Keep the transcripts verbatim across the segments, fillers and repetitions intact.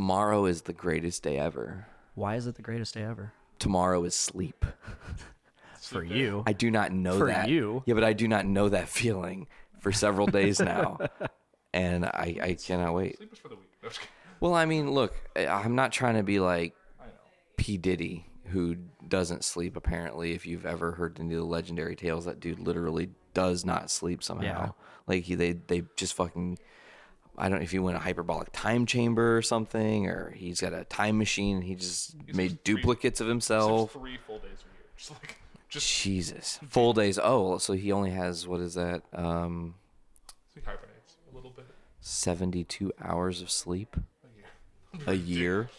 Tomorrow is the greatest day ever. Why is it the greatest day ever? Tomorrow is sleep. For you. I do not know For that. For you. Yeah, but I do not know that feeling for several days now. And I, I cannot wait. Sleep is for the weak. No, just kidding. Well, I mean, look, I'm not trying to be like P. Diddy, who doesn't sleep, apparently. If you've ever heard any of the legendary tales, that dude literally does not sleep somehow. Yeah. Like, he, they, they just fucking, I don't know if he went a hyperbolic time chamber or something, or he's got a time machine and he just He's made just three- duplicates of It's himself. like three full days a year. Just like, just Jesus. Full days. Oh, so he only has, what is that? Um, he hibernates a little bit. seventy-two hours of sleep A year. a year.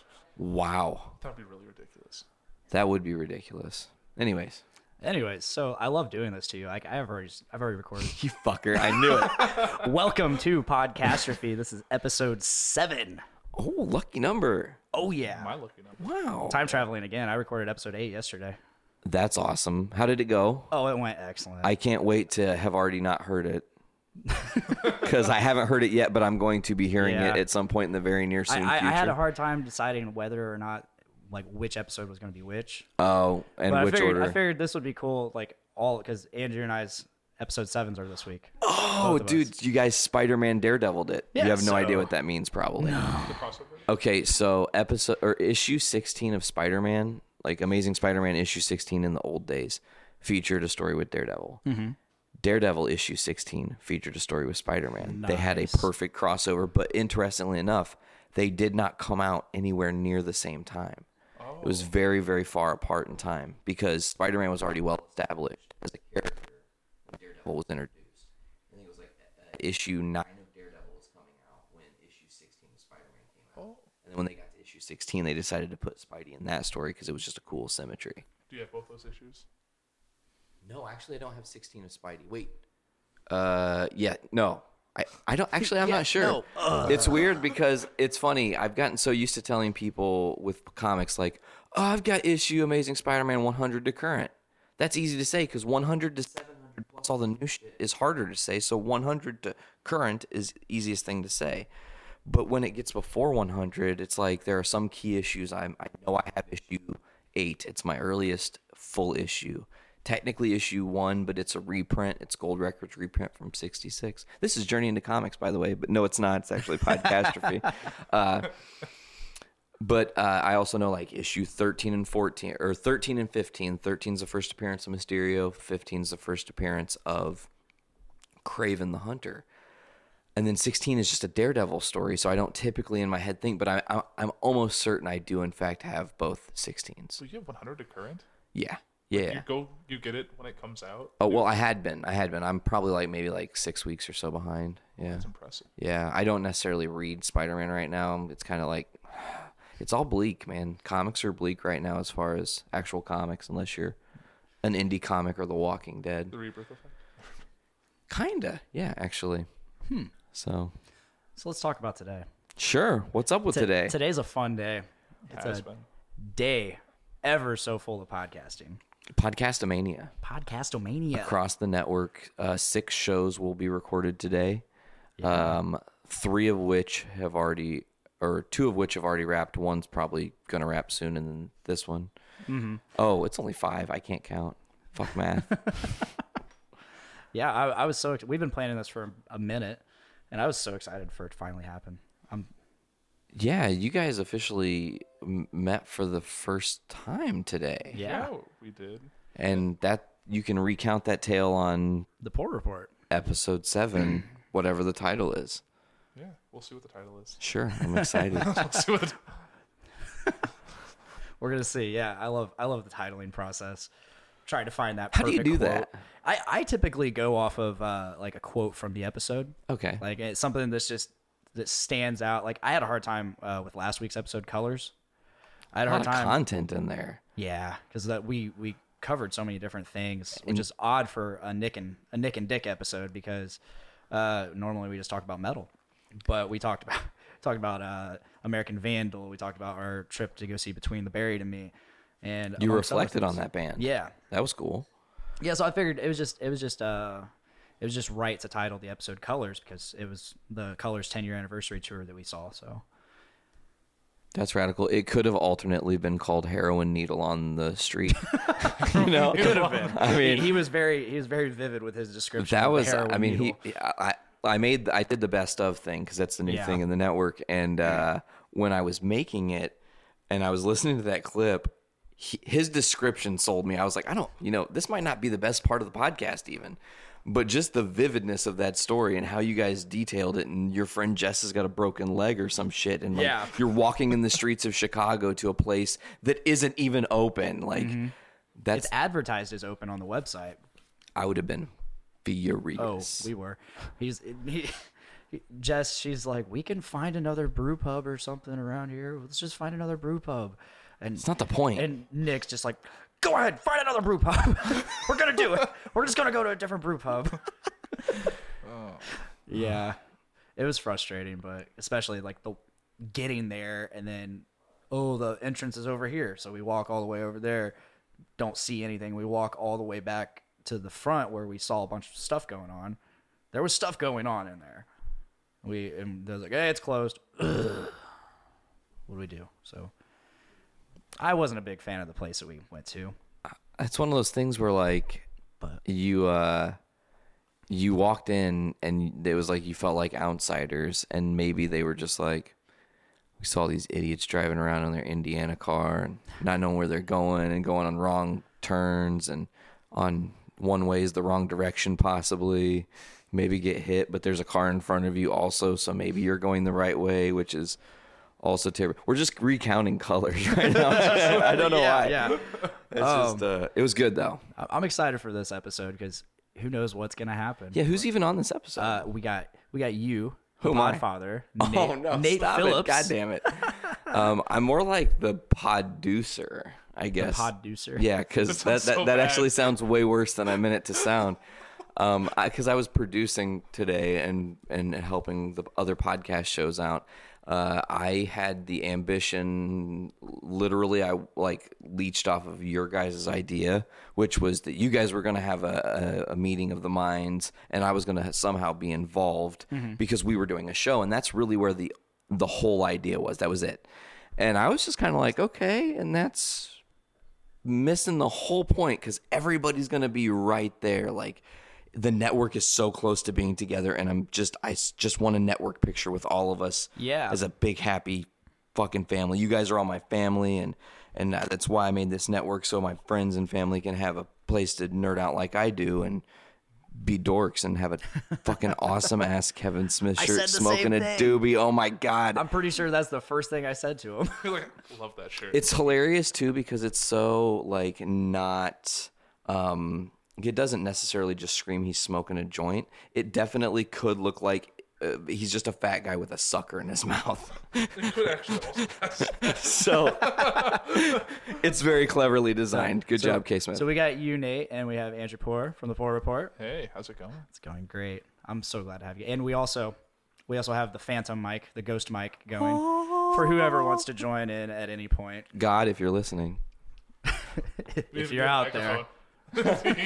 Wow. That would be really ridiculous. That would be ridiculous. Anyways. Anyways, so I love doing this to you. Like I've already, I've already recorded. You fucker. I knew it. Welcome to Podcastrophe. This is episode seven. Oh, lucky number. Oh yeah. My lucky number. Wow. Time traveling again. I recorded episode eight yesterday. That's awesome. How did it go? Oh, it went excellent. I can't wait to have already not heard it. Because I haven't heard it yet, but I'm going to be hearing Yeah. it at some point in the very near I, soon I, future. I had a hard time deciding whether or not, like, which episode was going to be which. Oh, and But which I figured, order? I figured this would be cool, like, all, because Andrew and I's episode sevens are this week. oh, both of dude, us. you guys Spider-Man Daredeviled it. Yeah, you have no so- idea what that means, probably. The crossover. Okay, so episode or issue sixteen of Spider-Man, like Amazing Spider-Man issue sixteen in the old days, featured a story with Daredevil. Mm-hmm. Daredevil issue sixteen featured a story with Spider-Man. They had a Nice. perfect crossover, but interestingly enough, they did not come out anywhere near the same time. Oh. It was very, very far apart in time because Spider-Man was already well established as a character when Daredevil was introduced. I think it was like uh, issue nine of Daredevil was coming out when issue sixteen of Spider-Man came out. Oh. And then when they got to issue sixteen, they decided to put Spidey in that story because it was just a cool symmetry. Do you have both those issues? No, actually, I don't have sixteen of Spidey. Wait. Uh, yeah, no. I, I don't actually. I'm Yeah, not sure. no. Ugh. It's weird because it's funny. I've gotten so used to telling people with comics like, "Oh, I've got issue Amazing Spider-Man one hundred to current." That's easy to say because one hundred to seven hundred plus all the new shit is harder to say. So one hundred to current is easiest thing to say. But when it gets before one hundred, it's like there are some key issues. I'm, I know I have issue eight. It's my earliest full issue. Technically issue one, but it's a reprint. It's Gold Records reprint from sixty-six. This is Journey into Comics, by the way, but no, it's not. It's actually Podcastrophe. uh, but uh, I also know like issue thirteen and fourteen, or thirteen and fifteen. thirteen is the first appearance of Mysterio. fifteen is the first appearance of Kraven the Hunter. And then sixteen is just a Daredevil story, so I don't typically in my head think, but I, I, I'm almost certain I do in fact have both sixteens. So you have one hundred to current? Yeah, yeah. You go, you get it when it comes out? Oh well, I had been, I had been. I'm probably like maybe like six weeks or so behind. Yeah, That's impressive. yeah. I don't necessarily read Spider-Man right now. It's kind of like, it's all bleak, man. Comics are bleak right now as far as actual comics, unless you're an indie comic or The Walking Dead. The rebirth effect? Kinda, yeah, actually. Hmm. So, So let's talk about today. sure. What's up with T- today? Today's a fun day. It's Has a been. day ever so full of podcasting. Podcastomania. Podcastomania. Across the network. Uh, six shows will be recorded today. Um, three of which have already, or two of which have already wrapped. One's probably gonna wrap soon, and then this one. Mm-hmm. Oh, it's only five. I can't count. Fuck math. Yeah, I, I was so. We've been planning this for a minute, and I was so excited for it to finally happen. I'm. Yeah, you guys officially m- met for the first time today, Yeah, we did. and that you can recount that tale on the Poor Report. episode seven, whatever the title is. Yeah, we'll see what the title is. Sure, I'm excited. We'll see what the We're gonna see. Yeah, I love. I love the titling process. Trying to find that. How do you perfect do quote. that? I I typically go off of uh, like a quote from the episode. Okay. Like it's something that's just that stands out. Like I had a hard time uh, with last week's episode, Colors. I had a A lot hard of time. content in there. Yeah, because that we we covered so many different things, which is odd for a Nick and a Nick and Dick episode because uh, normally we just talk about metal, but we talked about talked about uh, American Vandal. We talked about our trip to go see Between the Buried and Me, and You amongst other reflected on things. that band. Yeah, That was cool. yeah. So I figured it was just it was just uh it was just right to title the episode Colors because it was the Colors ten year anniversary tour that we saw. So That's radical. It could have alternately been called heroin needle on the street. You know, Could have been. I mean, he, he was very he was very vivid with his description. that of the was. heroin I mean, needle. he. I. I made. I did the best of thing because that's the new Yeah. thing in the network. And uh, when I was making it, and I was listening to that clip, he, his description sold me. I was like, I don't. You know, this might not be the best part of the podcast even. But just the vividness of that story and how you guys detailed it, and your friend Jess has got a broken leg or some shit, and like Yeah. you're walking in the streets of Chicago to a place that isn't even open. Like that's It's advertised as open on the website. I would have been Oh, furious. we were. He's he, he- Jess. She's like, we can find another brew pub or something around here. Let's just find another brew pub. And It's not the point. And Nick's just like, go ahead, find another brew pub. We're gonna do it. We're just gonna go to a different brew pub. Yeah, it was frustrating, but especially like the getting there and then, oh, the entrance is over here, so we walk all the way over there. Don't see anything. We walk all the way back to the front where we saw a bunch of stuff going on. There was stuff going on in there. We and they was like, hey, it's closed. What do we do? So I wasn't a big fan of the place that we went to. It's one of those things where like But- you uh you walked in and it was like you felt like outsiders, and maybe they were just like, we saw these idiots driving around in their Indiana car and not knowing where they're going and going on wrong turns and on one ways the wrong direction, possibly maybe get hit, but there's a car in front of you also, so maybe you're going the right way, which is also terrible. We're just recounting colors right now. I don't know yeah, why. Yeah. It's Um, just uh, it was good though. I- I'm excited for this episode because who knows what's gonna happen. Yeah, who's even on this episode? Uh, we got we got you, the Who am I? Podfather. oh Nate, no, Nate stop Phillips. it! God damn it! um, I'm more like the podducer, I The guess. podducer. Yeah, because That that sounds that, so that bad. actually sounds way worse than I meant it to sound. Um, because I, I was producing today and and helping the other podcast shows out. Uh, I had the ambition, literally, I like leached off of your guys' idea, which was that you guys were going to have a, a, a meeting of the minds, and I was going to somehow be involved because we were doing a show, and that's really where the the whole idea was. That was it, and I was just kind of like, okay, and that's missing the whole point because everybody's going to be right there, like. The network is so close to being together, and I'm just I s- just want a network picture with all of us Yeah. as a big happy fucking family. You guys are all my family, and and uh, that's why I made this network so my friends and family can have a place to nerd out like I do and be dorks and have a fucking awesome ass Kevin Smith I shirt said the smoking same a thing. doobie. Oh my god. I'm pretty sure that's the first thing I said to him. I feel like I love that shirt. It's hilarious too because it's so like not um it doesn't necessarily just scream he's smoking a joint. It definitely could look like uh, he's just a fat guy with a sucker in his mouth. It could actually also pass. So it's very cleverly designed. Good So- job, K Smith. So we got you, Nate, and we have Andrew Poor from the Poor Report. Hey, how's it going? It's going great. I'm so glad to have you. And we also we also have the Phantom mic, the Ghost mic going for whoever wants to join in at any point. God, if you're listening. If you're out there. We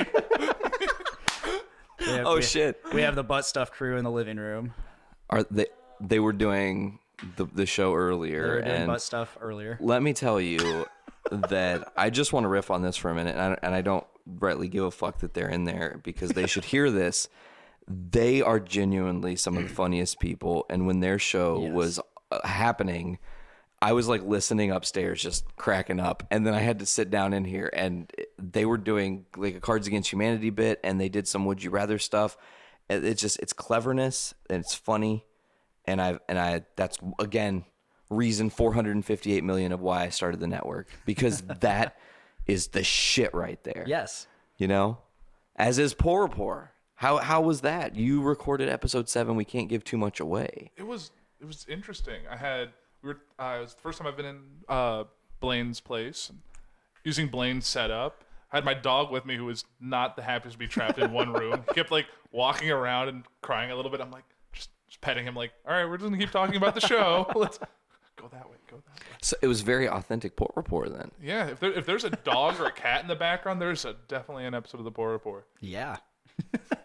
have- Oh we- shit. We have the butt stuff crew in the living room. Are they they were doing the the show They earlier were doing and butt stuff earlier. let me tell you that I just want to riff on this for a minute, and I, and I don't rightly give a fuck that they're in there because they should hear this. They are genuinely some of the funniest people, and when their show Yes. was uh, happening, I was like listening upstairs, just cracking up, and then I had to sit down in here, and they were doing like a Cards Against Humanity bit, and they did some Would You Rather stuff. And It's just it's cleverness and it's funny, and I and I that's again reason four hundred fifty-eight million of why I started the network because that is the shit right there. Yes. You know, as is Poor Poor. How how was that? You recorded episode seven. We can't give too much away. It was it was interesting. I had we were uh, it was the first time I've been in uh, Blaine's place, and using Blaine's setup. I had my dog with me who was not the happiest to be trapped in one room. He kept like walking around and crying a little bit. I'm like just, just petting him like, all right, we're just gonna keep talking about the show. Let's go that way, go that way. So it was very authentic Poor Poor then. Yeah, if there if there's a dog or a cat in the background, there's a, definitely an episode of the Poor Report. Yeah.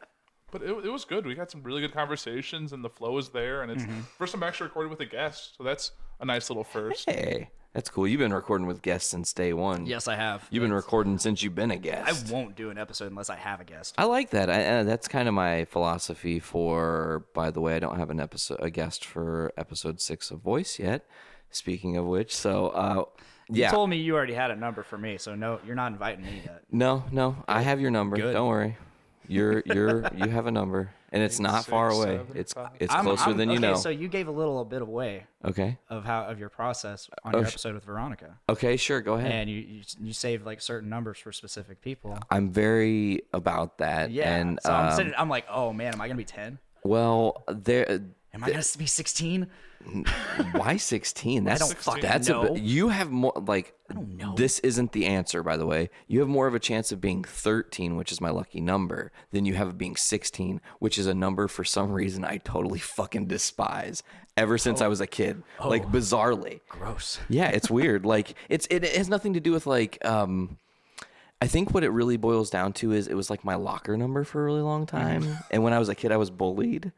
But it, it was good. We had some really good conversations, and the flow was there. And it's Mm-hmm. first time I actually recorded with a guest, so that's a nice little first. Hey, that's cool. You've been recording with guests since day one. Yes, I have. You've been It's- recording since you've been a I guest. won't do an episode unless I have a guest. I like that. I, uh, that's kind of my philosophy for. By the way, I don't have an episode, a guest for episode six of Voice yet. Speaking of which, so uh, yeah. You told me you already had a number for me, so no, you're not inviting me yet. No, no, I have your number. Good. Don't worry. You're you're you have a number, and it's not Six, far away. seven, It's five. it's I'm- closer I'm- than you okay, know. So you gave a little bit away Okay. of how of your process on Oh, your sh- episode with Veronica, Okay, sure. Go ahead. and you, you you saved like certain numbers for specific people. I'm very about that. Yeah. And so I'm um, sitting, I'm like, oh man, am I gonna be ten? well, there. Am I gonna be sixteen? Why sixteen? That's don't fucking that's know. a bit- you have more like don't know. this isn't the answer, by the way. You have more of a chance of being thirteen, which is my lucky number, than you have of being sixteen, which is a number for some reason I totally fucking despise ever since I was a kid. Like bizarrely. Gross. Yeah, it's weird. Like it's it, it has nothing to do with like um I think what it really boils down to is it was like my locker number for a really long time. And when I was a kid I was bullied.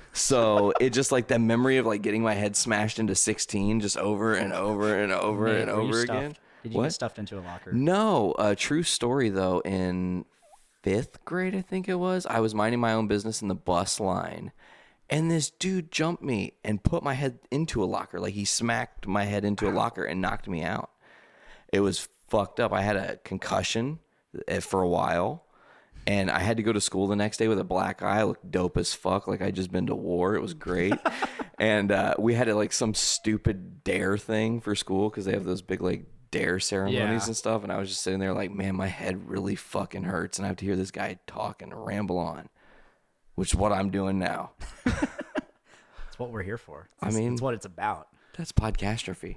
So it just like that memory of like getting my head smashed into sixteen just over and over and over Man, and were you over stuffed? again. Did you What? get stuffed into a locker? No, a true story though. In fifth grade, I think it was, I was minding my own business in the bus line, and this dude jumped me and put my head into a locker. Like he smacked my head into a locker and knocked me out. It was fucked up. I had a concussion eh, for a while, and I had to go to school the next day with a black eye. I looked dope as fuck, like I'd just been to war. It was great. And uh, we had like some stupid dare thing for school because they have those big like dare ceremonies Yeah. and stuff. And I was just sitting there like, man, my head really fucking hurts, and I have to hear this guy talk and ramble on, which is what I'm doing now. That's what we're here for. I That's- mean- that's what it's about. That's podcastrophy,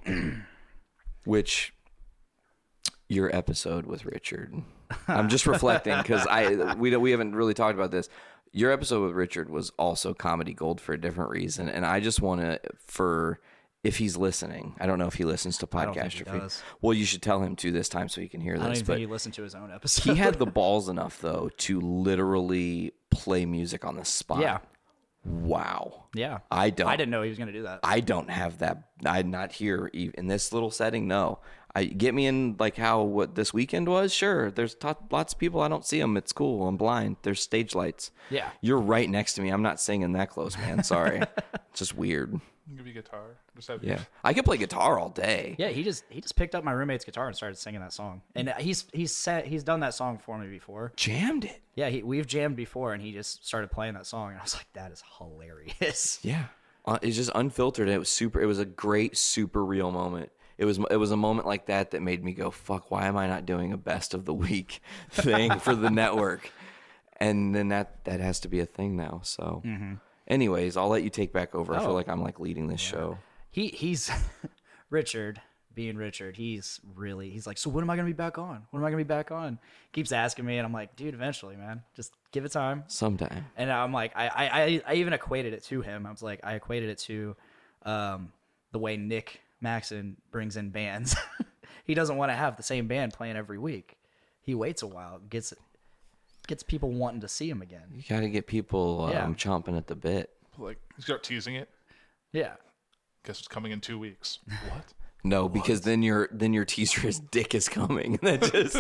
which your episode with Richard. I'm just reflecting because I we don't we haven't really talked about this. Your episode with Richard was also comedy gold for a different reason, and I just want to for if he's listening. I don't know if he listens to don't think he podcastrophy. does. Well, you should tell him to this time so he can hear I don't this. even But think he listened to his own episode. he had the balls enough though to literally play music on the spot. yeah, Wow. yeah. I don't. I didn't know he was gonna do that. I don't have that. I'm not here e- in this little setting. No, I get me in like how what this weekend was. Sure, there's t- lots of people. I don't see them. It's cool. I'm blind. There's stage lights. Yeah. You're right next to me. I'm not singing that close, man. Sorry. It's just weird. I'll give you a guitar. Just have Yeah, I could play guitar all day. Yeah, he just he just picked up my roommate's guitar and started singing that song. And he's he's set, he's done that song for me before. Jammed it. Yeah, he, we've jammed before, and he just started playing that song, and I was like, that is hilarious. Yeah, uh, it's just unfiltered. It was super. It was a great, super real moment. It was. It was a moment like that that made me go, "Fuck! Why am I not doing a best of the week thing for the network?" And then that that has to be a thing now. So, anyways, I'll let you take back over. I feel Oh. like I'm like leading this show. He he's Richard, being Richard, he's really he's like, so when am I gonna be back on? When am I gonna be back on? Keeps asking me, and I'm like, dude, eventually, man. Just give it time. Sometime. And I'm like, I I I, I even equated it to him. I was like, I equated it to um the way Nick Maxon brings in bands. He doesn't want to have the same band playing every week. He waits a while, gets gets people wanting to see him again. You got to get people um, Yeah. chomping at the bit. like you start teasing it. Yeah. Guess it's coming in two weeks. What? No, because then your then your teaser is dick is coming. That just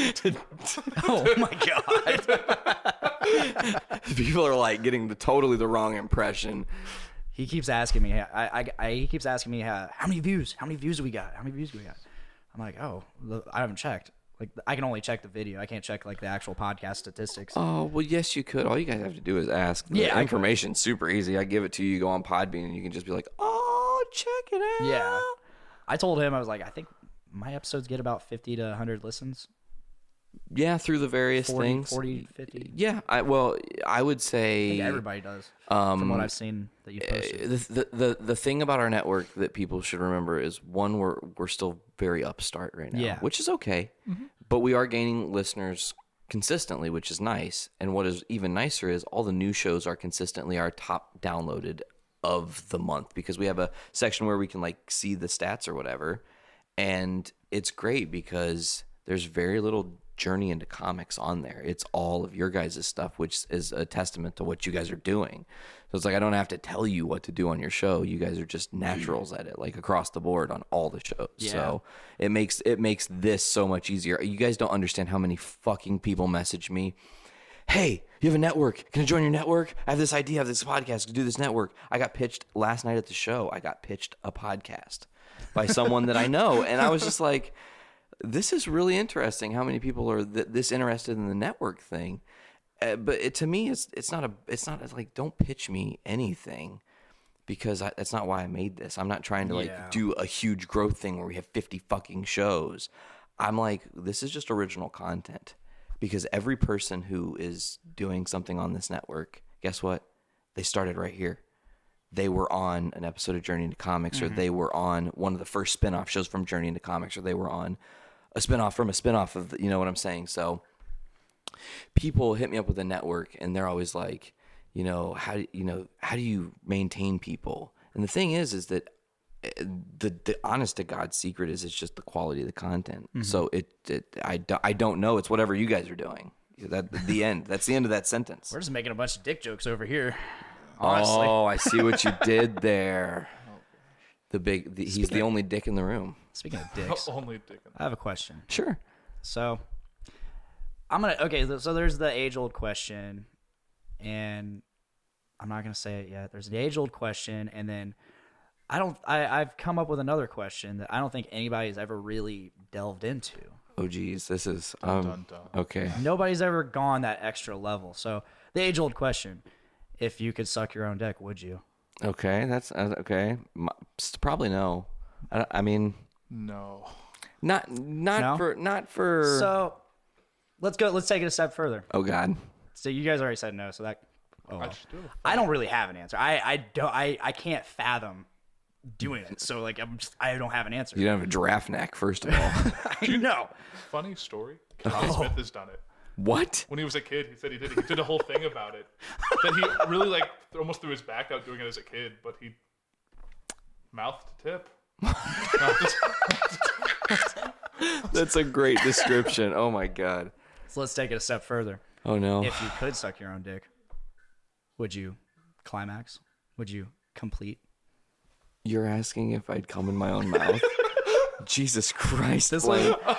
Oh my god. people are like getting the totally the wrong impression. He keeps asking me. I, I, I he keeps asking me uh, how many views? How many views do we got? How many views do we got? I'm like, oh, look, I haven't checked. Like, I can only check the video. I can't check like the actual podcast statistics. Oh, well, yes, you could. All you guys have to do is ask. The Yeah, I could. information's super easy. I give it to you. You go on Podbean, and you can just be like, oh, check it out. Yeah. I told him, I was like, I think my episodes get about fifty to one hundred listens. Yeah, through the various forty, things. forty, fifty. Yeah, I well, I would I say think everybody does. um, from what I've seen that you posted. the, the the the thing about our network that people should remember is one, we're we're still very upstart right now, Yeah. which is okay, but we are gaining listeners consistently, which is nice. And what is even nicer is all the new shows are consistently our top downloaded of the month because we have a section where we can like see the stats or whatever, and it's great because there's very little Journey into Comics on there. It's all of your guys' stuff, which is a testament to what you guys are doing. So it's like I don't have to tell you what to do on your show. You guys are just naturals at it, like across the board on all the shows. Yeah. So it makes it makes this so much easier. You guys don't understand how many fucking people message me. Hey, you have a network. Can I join your network? I have this idea. I have this podcast. Can do this network. I got pitched last night at the show. I got pitched a podcast by someone that I know. And I was just like, this is really interesting how many people are th- this interested in the network thing. Uh, but it, to me, it's it's not a it's not it's like don't pitch me anything because I, that's not why I made this. I'm not trying to like Yeah. do a huge growth thing where we have fifty fucking shows. I'm like, this is just original content because every person who is doing something on this network, guess what? They started right here. They were on an episode of Journey into Comics, mm-hmm. or they were on one of the first spin-off shows from Journey into Comics, or they were on a spin-off from a spin-off of, the, you know what I'm saying? So people hit me up with a network and they're always like, you know, how do you know, how do you maintain people? And the thing is, is that the, the honest to God secret is it's just the quality of the content. Mm-hmm. So it, it, I, do, I don't know. It's whatever you guys are doing. That the end. That's the end of that sentence. We're just making a bunch of dick jokes over here. Honestly. Oh, I see what you did there. The big, the, he's the only dick in the room. Speaking of dicks, Only dick. I have a question. Sure. So, I'm gonna okay. So there's the age-old question, and I'm not gonna say it yet. There's the age-old question, and then I don't. I I've come up with another question that I don't think anybody's ever really delved into. Oh, geez, this is um dun, dun. okay. Nobody's ever gone that extra level. So the age-old question: if you could suck your own dick, would you? Okay, that's uh, okay. M- Probably no. I, I mean, No. not not No? for not for. So let's go. Let's take it a step further. Oh God. So you guys already said no. So that. Oh, I well. just do it. I don't really have an answer. I I don't. I I can't fathom doing it. So like I'm just. I don't have an answer. You don't have a giraffe neck, first of all. I know. Funny story. Kevin Smith has done it. What? When he was a kid, he said he did it. He did a whole thing about it. That he really like almost threw his back out doing it as a kid, but he mouth to tip. That's a great description. Oh my God. So let's take it a step further. Oh no. If you could suck your own dick, would you climax? Would you complete? You're asking if I'd come in my own mouth? Jesus Christ. This Blaine. like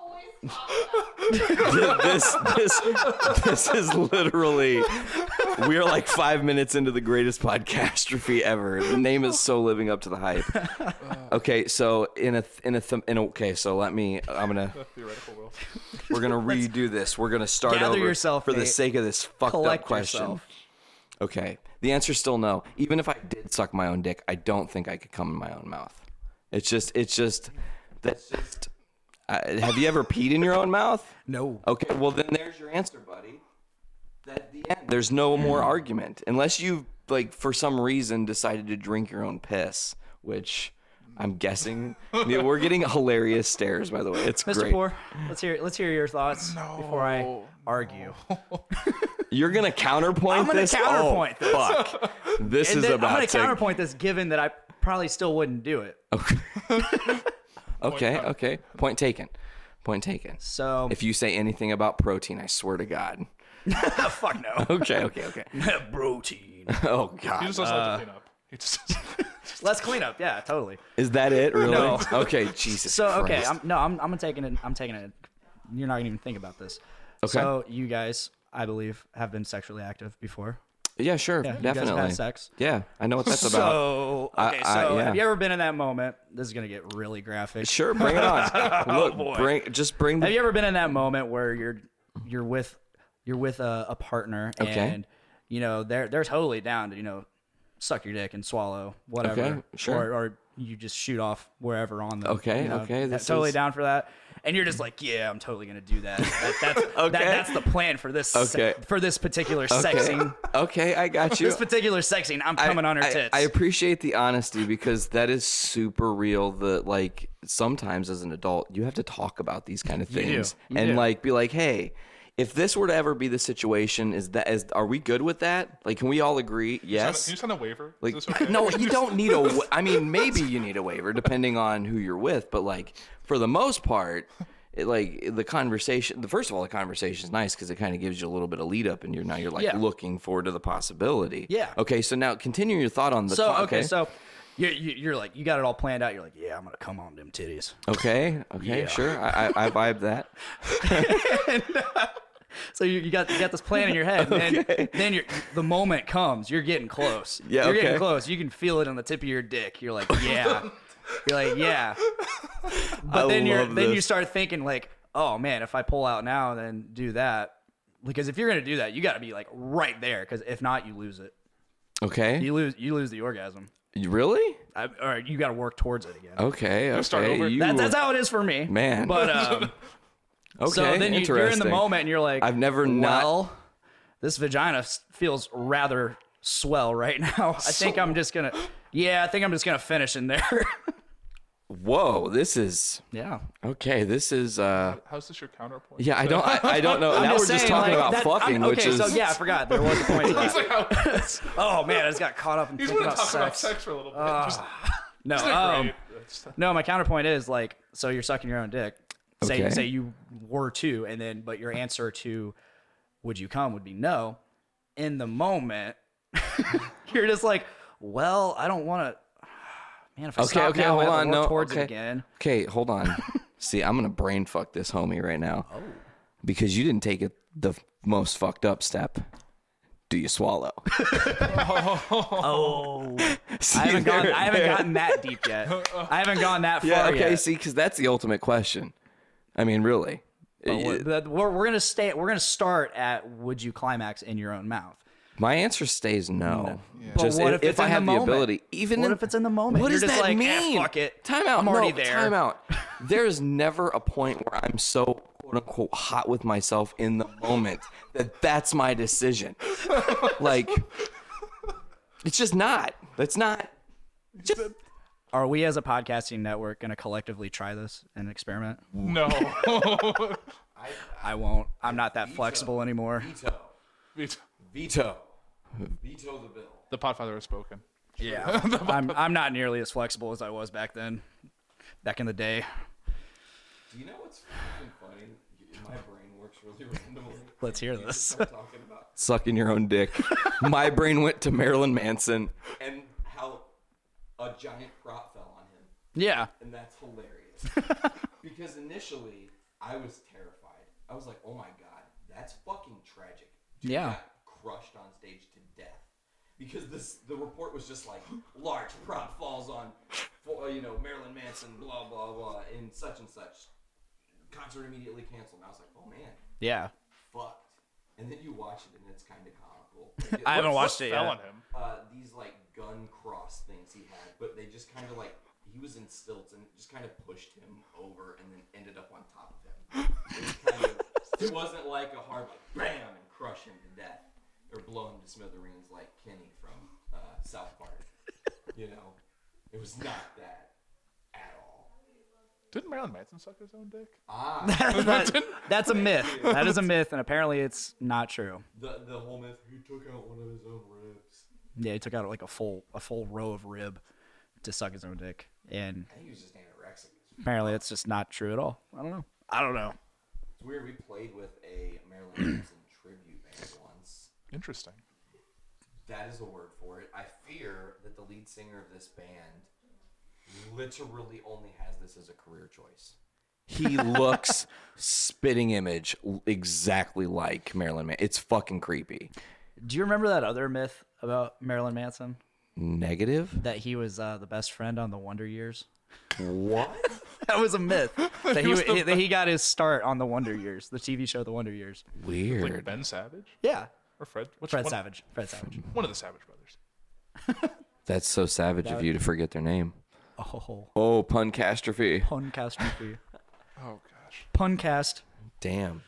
this this this is literally we are like five minutes into the greatest podcastrophe ever. The name is so living up to the hype. Okay, so in a in a th- in a, okay, so let me. I'm gonna. The theoretical world. We're gonna redo this. We're gonna start Gather over yourself, for the Nate. sake of this fucked Collect up question. yourself. Okay, the answer's still no. Even if I did suck my own dick, I don't think I could come in my own mouth. It's just, it's just, that's just. Uh, have you ever peed in your own mouth? No. Okay, well then there's your answer, buddy. At the end, there's no more argument unless you like for some reason decided to drink your own piss, which I'm guessing. I mean, we're getting hilarious stares, by the way. It's Mister great. Poor, let's hear let's hear your thoughts before I argue. You're gonna counterpoint I'm gonna this. counterpoint oh, this. Fuck. This And is then about I'm gonna to. counterpoint this, given that I probably still wouldn't do it. Okay, okay. Point taken. Point taken. So If you say anything about protein, I swear to God. fuck no. Okay, okay, okay. Protein. Oh He God. just doesn't like to clean up. He just Let's clean up. Yeah, totally. Is that it? Really? No. Okay, Jesus. So okay, Christ. I'm, no, I'm I'm taking it. I'm taking it. You're not gonna even think about this. Okay. So you guys, I believe, have been sexually active before. Yeah, sure, Yeah, you guys definitely. have had sex. Yeah, I know what that's about. So I- okay, I- so yeah. have you ever been in that moment? This is gonna get really graphic. Sure, bring it on. Look, boy. bring just bring the. Have you ever been in that moment where you're you're with you're with a, a partner Okay. and you know they're they're totally down to you know suck your dick and swallow whatever, Okay, sure. or, or you just shoot off wherever on the Okay, you know, okay, that's this totally is- down for that, and you're just like, yeah, I'm totally gonna do that. that that's Okay. that, that's the plan for this se- Okay. for this particular sex scene. Okay, I got you. This particular sex scene, I'm coming on her I, tits. I appreciate the honesty because that is super real. That like sometimes as an adult, you have to talk about these kind of You do. things You and do. like be like, hey, if this were to ever be the situation, is that is are we good with that? Like, can we all agree? Yes. Can you sign a waiver? Like, Is this okay? no, you don't need a. wa- I mean, maybe you need a waiver depending on who you're with, but like for the most part, it, like the conversation. The first of all, the conversation is nice because it kind of gives you a little bit of lead up, and you're now you're like Yeah. looking forward to the possibility. Yeah. Okay, so now continue your thought on the. So con- okay, so you're you're like you got it all planned out. You're like, yeah, I'm gonna come on them titties. Okay. Okay. Yeah. Sure. I, I I vibe that. So you, you got you got this plan in your head, and Okay. then, then you're, the moment comes, you're getting close. Yeah, you're okay. getting close. You can feel it on the tip of your dick. You're like, yeah. You're like, yeah. But I then you're love then you this. start thinking like, oh man, if I pull out now, then do that. Because if you're gonna do that, you got to be like right there. Because if not, you lose it. Okay. You lose you lose the orgasm. You really? I, or you got to work towards it again. Okay. Okay. start over? You, That, that's how it is for me, Man. But um, okay. so then you, you're in the interesting. moment, and you're like, I've never not- well, this vagina s- feels rather swell right now. I think I'm just gonna, yeah, I think I'm just gonna finish in there. Whoa. This is Yeah. okay. This is uh. How's this your counterpoint? Yeah. I don't. I, I don't know. I'm now we're just just saying, talking like, about that- fucking, I'm- which okay, is. so yeah, I forgot there was a point to It's that. like how Oh man, I just got caught up in he's thinking going to about talk about sex. sex for a little bit. just, No, isn't it um, great? It's- no, my counterpoint is like, so you're sucking your own dick. Say Okay. say you were to, and then but your answer to would you come would be no. In the moment, you're just like, well, I don't want to. Man, if I Okay, stop okay, now, hold I have to on, work no, towards okay. it again. Okay, hold on. See, I'm gonna brain fuck this homie right now. Oh. Because you didn't take it the most fucked up step. Do you swallow? Oh, See, I haven't gone. there- I haven't there- gotten that deep yet. I haven't gone that far Yeah. Okay. yet. See, because that's the ultimate question. I mean, really. But It- we're, but we're, we're gonna stay. We're gonna start at would you climax in your own mouth? my answer stays no. But Just what if, if it's I in the have the, moment? ability, even What in, if it's in the moment? What You're does just that like, eh, mean? fuck it. Time out. I'm already no, there. Time out. There's never a point where I'm so quote unquote hot with myself in the moment that that's my decision. Like, it's just not. That's not. Just, Are we as a podcasting network gonna collectively try this and experiment? no. I won't. I'm not that flexible anymore. veto. Veto. Veto. Veto the bill. The Podfather has spoken. Yeah, I'm. I'm not nearly as flexible as I was back then. Back in the day. Do you know what's fucking funny? My brain works really randomly. Let's hear this. Talking about sucking your own dick. My brain went to Marilyn Manson and how a giant prop fell on him, Yeah. and that's hilarious. Because initially I was terrified. I was like, "Oh my god, that's fucking tragic." Dude Yeah. got crushed on stage to death. Because this, the report was just like, large prop falls on, for, you know, Marilyn Manson, blah blah blah, in such and such. Concert immediately canceled. And I was like, "Oh man, Yeah. fucked." And then you watch it, and it's kind of comical. I haven't What watched it fell yet. on him? Uh, these like gun cross things he had, but they just kind of like he was in stilts and it just kind of pushed him over and then ended up on top of him. It, was kind of, it wasn't like a hard like bam and crush him to death or blow him to smithereens like Kenny from uh, South Park. You know, it was not that at all. Didn't Marilyn Manson suck his own dick? Ah, That- that's a myth. That is a myth, and apparently it's not true. the the whole myth. He took out one of his own ribs. Yeah, he took out like a full a full row of rib to suck his own dick, and I think he was just anorexic. apparently it's just not true at all. I don't know. I don't know. It's weird. We played with a Marilyn Manson tribute band once. Interesting. That is a word for it. I fear that the lead singer of this band literally only has this as a career choice. He looks spitting image exactly like Marilyn Manson. It's fucking creepy. Do you remember that other myth about Marilyn Manson? Negative? That he was uh, the best friend on the Wonder Years? What? That was a myth. That he, was wa- the that he got his start on the Wonder Years, the T V show The Wonder Years. Weird. Like Ben Savage Yeah. or Fred? Which Fred one? Savage. Fred Savage. One of the Savage brothers. That's so savage of you to forget their name. Oh, Oh, puncastrophe. puncastrophe. Oh gosh. Puncast. Damn.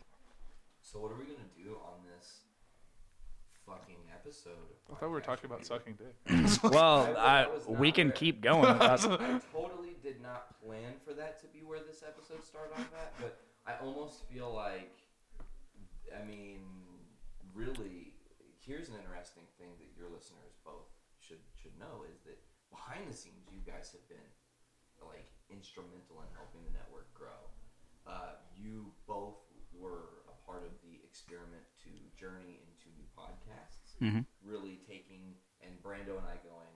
So what are we going to do on this fucking episode? I thought we were talking about sucking dick. Well, I, that was not we can where- keep going. That's- I totally did not plan for that to be where this episode started off at, but I almost feel like, I mean, really, here's an interesting thing that your listeners both should should know is that behind the scenes, you guys have been like instrumental in helping the network grow. uh, you both were a part of the experiment to journey into new podcasts. Mm-hmm. Really taking, and Brando and I going,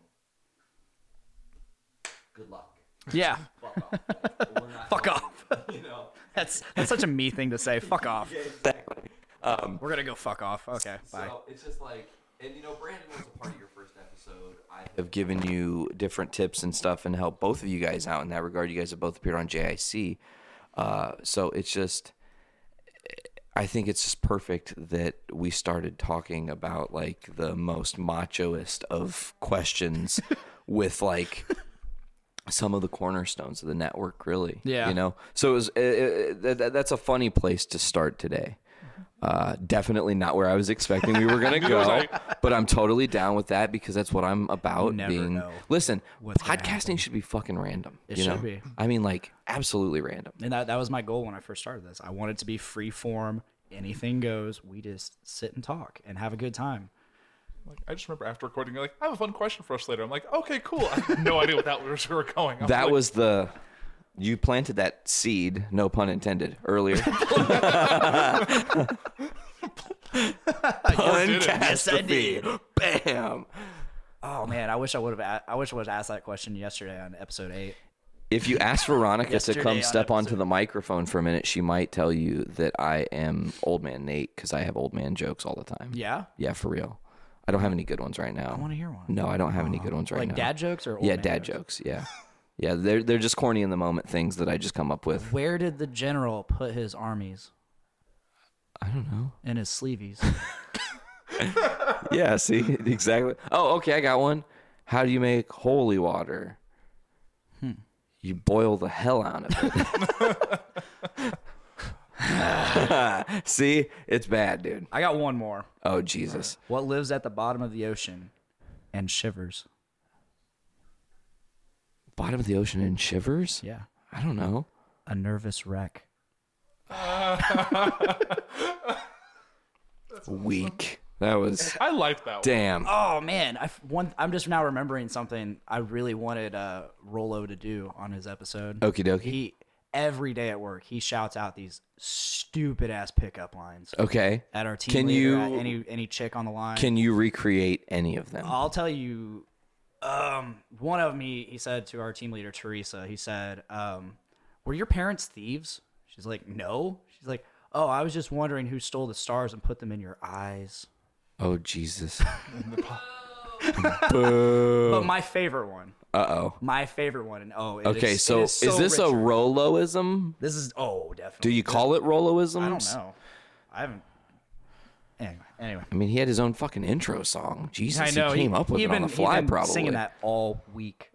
good luck. Yeah. Fuck off. Like, we're not Fuck helping off. You, you know? That's that's such a me thing to say. Fuck off. Yeah, exactly. Um, We're gonna go fuck off. Okay, bye. So it's just like, and you know, Brandon was a part of your first episode. I have given you different tips and stuff and helped both of you guys out in that regard. You guys have both appeared on J I C. Uh, so it's just, I think it's just perfect that we started talking about like the most machoist of questions with like some of the cornerstones of the network, really. Yeah. You know, so it was, it, it, that, that's a funny place to start today. Uh, definitely not where I was expecting we were going to go, but I'm totally down with that because that's what I'm about. never being, know listen, what's gonna podcasting should be fucking random. It you should know? be. I mean, like, absolutely random. And that that was my goal when I first started this. I wanted to be free form, anything goes. We just sit and talk and have a good time. Like, I just remember after recording, you're like, I have a fun question for us later. I'm like, okay, cool. I had no idea what that was we were going. I That like, was the, you planted that seed, no pun intended, earlier. Catastrophe. Bam. Oh man, I wish I would have. I wish I would have asked that question yesterday on episode eight. If you ask Veronica to Yesterday come on step onto episode- the microphone for a minute, she might tell you that I am old man Nate because I have old man jokes all the time. Yeah, Yeah, for real. I don't have any good ones right now. I want to hear one. No, I don't have any good ones right like now. dad jokes or old Yeah, man dad jokes? jokes. Yeah. Yeah, they're they're just corny in the moment things that I just come up with. Where did the general put his armies? I don't know. In his sleeveys. Yeah, see? Exactly. Oh, okay, I got one. How do you make holy water? Hmm. You boil the hell out of it. See? It's bad, dude. I got one more. Oh, Jesus. What lives at the bottom of the ocean and shivers? Bottom of the ocean and shivers? Yeah, I don't know. a nervous wreck. Weak. That was I like that one. damn. Oh man, I one. I'm just now remembering something I really wanted uh, Rolo to do on his episode. Okie dokie. He every day at work he shouts out these stupid ass pickup lines Okay. at our team Can leader, you- at any any chick on the line. Can you recreate any of them? I'll tell you. Um, one of them he, he said to our team leader Teresa. He said, um, "Were your parents thieves?" She's like, "No." She's like, "Oh, I was just wondering who stole the stars and put them in your eyes." Oh, Jesus. But my favorite one, Uh-oh. my favorite one, and oh, it Okay, is- so, it is, so this a Richard. Roloism? This is oh definitely. Do you call it Roloisms? I don't know. I haven't. Anyway, anyway. I mean, he had his own fucking intro song. Jesus, I know he came up with he'd it on been- the fly, he'd been probably. singing that all week.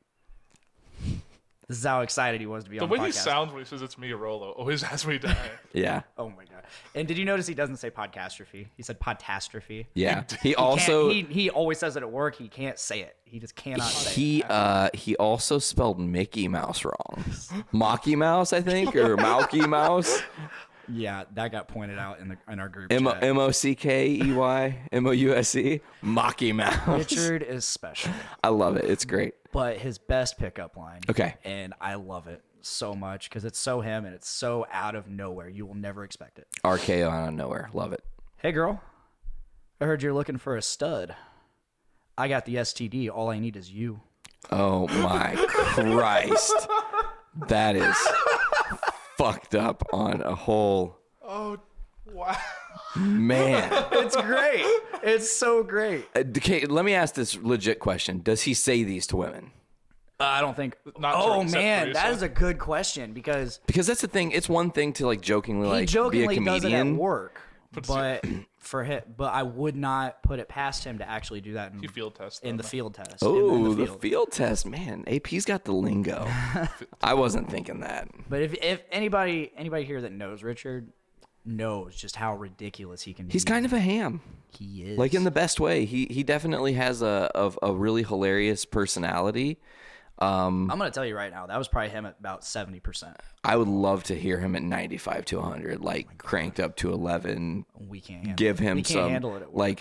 This is how excited he was to be The on the way podcast. he sounds when he says it's me, Rolo, always has me die. Yeah, Oh my god! And did you notice he doesn't say podcastrophe? He said podtastrophe. yeah. He He also can't- he, he always says it at work. He can't say it. He just cannot say he it. uh he also spelled Mickey Mouse wrong. Mocky Mouse, I think, or Mauky Mouse. Yeah, that got pointed out in the in our group M chat. M O C K E Y M O U S E. Mocky Mouse. Richard is special, I love it. It's great. but his best pickup line. Okay. And I love it so much because it's so him and it's so out of nowhere. You will never expect it. R K O out of nowhere. Love it. Hey, girl. I heard you're looking for a stud. I got the S T D. All I need is you. Oh my Christ. That is fucked up on a whole Oh, wow. man. It's great. It's so great. Uh, Okay, let me ask this legit question. Does he say these to women? Uh, I don't think. Not to oh accept man, Teresa. that is a good question because Because that's the thing. It's one thing to like jokingly he like jokingly be a does it at comedian. work, but for him, but I would not put it past him to actually do that in, He field test in them. the field test. in- in Oh, the the field. field test, man. A P's got the lingo. I wasn't thinking that. But if if anybody anybody here that knows Richard knows just how ridiculous he can be. He's kind of a ham, he is like in the best way. He he definitely has a of a really hilarious personality. Um, I'm gonna tell you right now, that was probably him at about seventy percent. I would love to hear him at ninety-five to one hundred, like cranked up to eleven. We can't handle Give it. him we can't some handle it at work. like.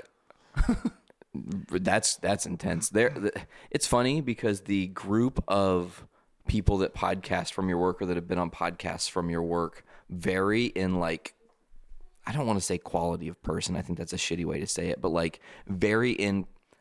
that's that's intense. There, the, it's funny because the group of people that podcast from your work or that have been on podcasts from your work very in like, I don't want to say quality of person. I think that's a shitty way to say it, but like very in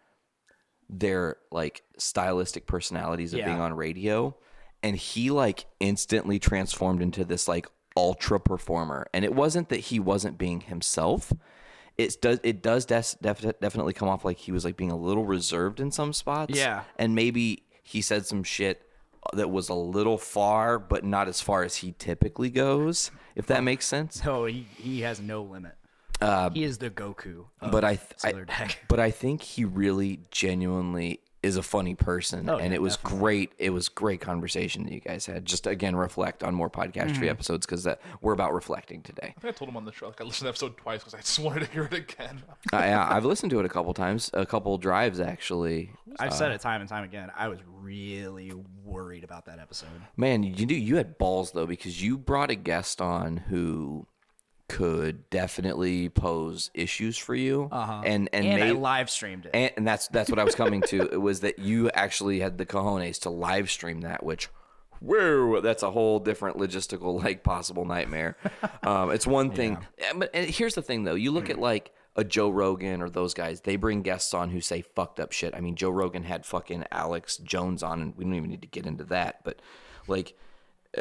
their like stylistic personalities of Yeah. being on radio. And he like instantly transformed into this like ultra performer. And it wasn't that he wasn't being himself. It does it does des- def- definitely come off like he was like being a little reserved in some spots. Yeah. And maybe he said some shit that was a little far, but not as far as he typically goes, if that makes sense. No, he, he has no limit. he is the Goku of But I, I Sailor Deck. but I think he really genuinely is a funny person, Oh, and yeah, it was definitely. great. It was great conversation that you guys had. Just again, reflect on more podcast Mm-hmm. free episodes because that we're about reflecting today. I think I told him on the show, like I listened to the episode twice because I just wanted to hear it again. I, I've listened to it a couple times, a couple drives actually. I've said it time and time again. I was really worried about that episode. Man, you do you had balls though because you brought a guest on who could definitely pose issues for you, uh-huh. and and, And I made, live streamed it. and and that's that's what I was coming to. It was that you actually had the cojones to live stream that, which, whoa, that's a whole different logistical like possible nightmare. Um, it's one thing, but and here's the thing though. You look at like a Joe Rogan or those guys, they bring guests on who say fucked up shit. I mean, Joe Rogan had fucking Alex Jones on, and we don't even need to get into that, but like. Uh,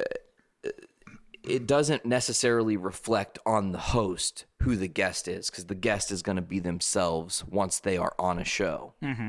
it doesn't necessarily reflect on the host who the guest is, because the guest is going to be themselves once they are on a show. Mm-hmm.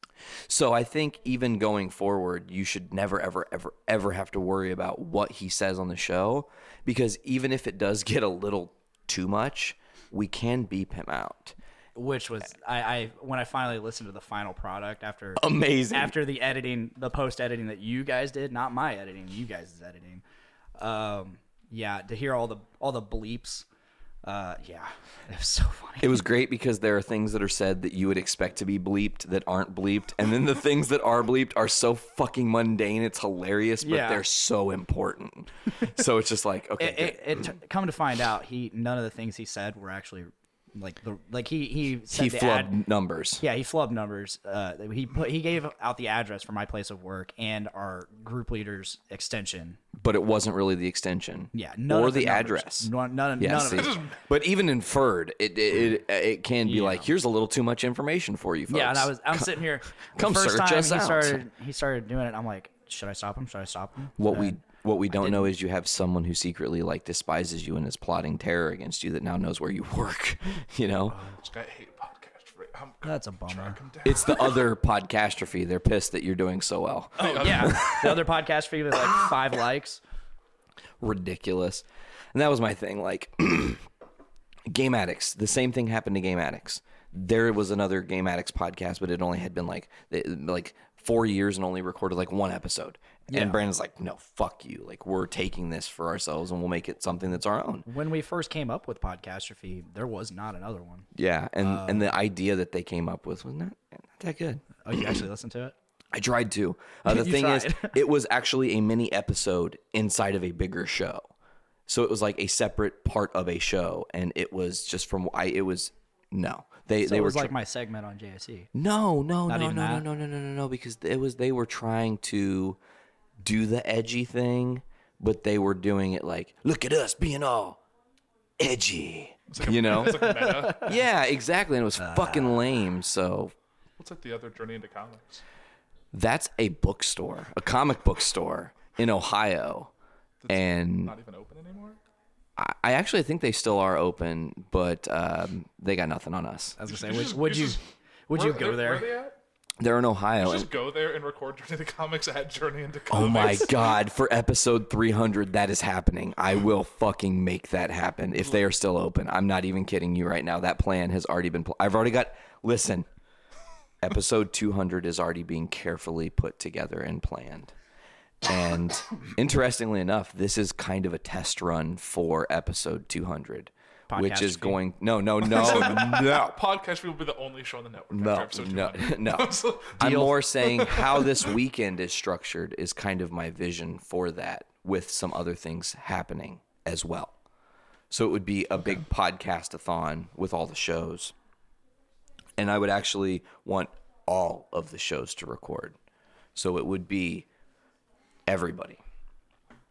So I think even going forward, you should never, ever, ever, ever have to worry about what he says on the show, because even if it does get a little too much, we can beep him out. Which was I, I when I finally listened to the final product after Amazing. after the editing, the post editing that you guys did, not my editing, you guys' editing. Um, yeah, to hear all the all the bleeps, uh, yeah, it was so funny. It was great because there are things that are said that you would expect to be bleeped that aren't bleeped. And then the things that are bleeped are so fucking mundane. It's hilarious, but Yeah. they're so important. So it's just like, okay. It, it, it t- come to find out, he none of the things he said were actually like the like he he said he the flubbed ad- numbers. Yeah, he flubbed numbers. Uh, he put he gave out the address for my place of work and our group leader's extension. But it wasn't really the extension. Yeah, none or of the, the numbers. address. None, none, Yeah, none see. of it. But even inferred, it it, it, it can be Yeah. like, here's a little too much information for you folks. Yeah, and I was I'm sitting here. The come first search time us he out. started he started doing it. I'm like, should I stop him? Should I stop him? What Uh, we what we don't know is you have someone who secretly like despises you and is plotting terror against you that now knows where you work. You know, This guy hate podcast. For I'm That's a gonna bummer. track him down. it's the other podcastrophe. They're pissed that you're doing so well. Oh yeah, the other podcast for you was like five likes. Ridiculous. And that was my thing. Like Game Addicts, the same thing happened to Game Addicts. There was another Game Addicts podcast, but it only had been like like four years and only recorded like one episode. Yeah. And Brandon's like, no, fuck you. Like, we're taking this for ourselves and we'll make it something that's our own. When we first came up with Podcastrophe, there was not another one. Yeah. And and the idea that they came up with was not, not that good. Oh, you actually listened to it? I tried to. Uh, the You thing is, tried. it was actually a mini episode inside of a bigger show. So it was like a separate part of a show, and it was just from I. It was no. They So they it were was tr- like my segment on J S E. no no Not no even no no that? no no no no no because it was they were trying to do the edgy thing, but they were doing it like, look at us being all edgy, you know? It's like meta. Yeah, exactly, and it was Uh. fucking lame. So What's like the other journey into comics? that's a bookstore, a comic book store in Ohio, and Not even open anymore. I, I actually think they still are open, but um, they got nothing on us. I was gonna You say, just- would, would you you just- would you Where- go where- there? Where are they at? They're in Ohio. Just and- go there and record Journey into Comics at Journey into oh Comics. my god! For episode three hundred, that is happening. I will fucking make that happen if they are still open. I'm not even kidding you right now. That plan has already been. Pl- I've already got. Listen, episode two hundred is already being carefully put together and planned. And interestingly enough, this is kind of a test run for episode two hundred, which is Podcastrophe. going. No, no, no, no. Podcast will be the only show on the network. No, after episode no, two hundred. no. So- I'm more saying how this weekend is structured is kind of my vision for that, with some other things happening as well. So it would be a big podcast-a-thon with all the shows. And I would actually want all of the shows to record. So it would be everybody.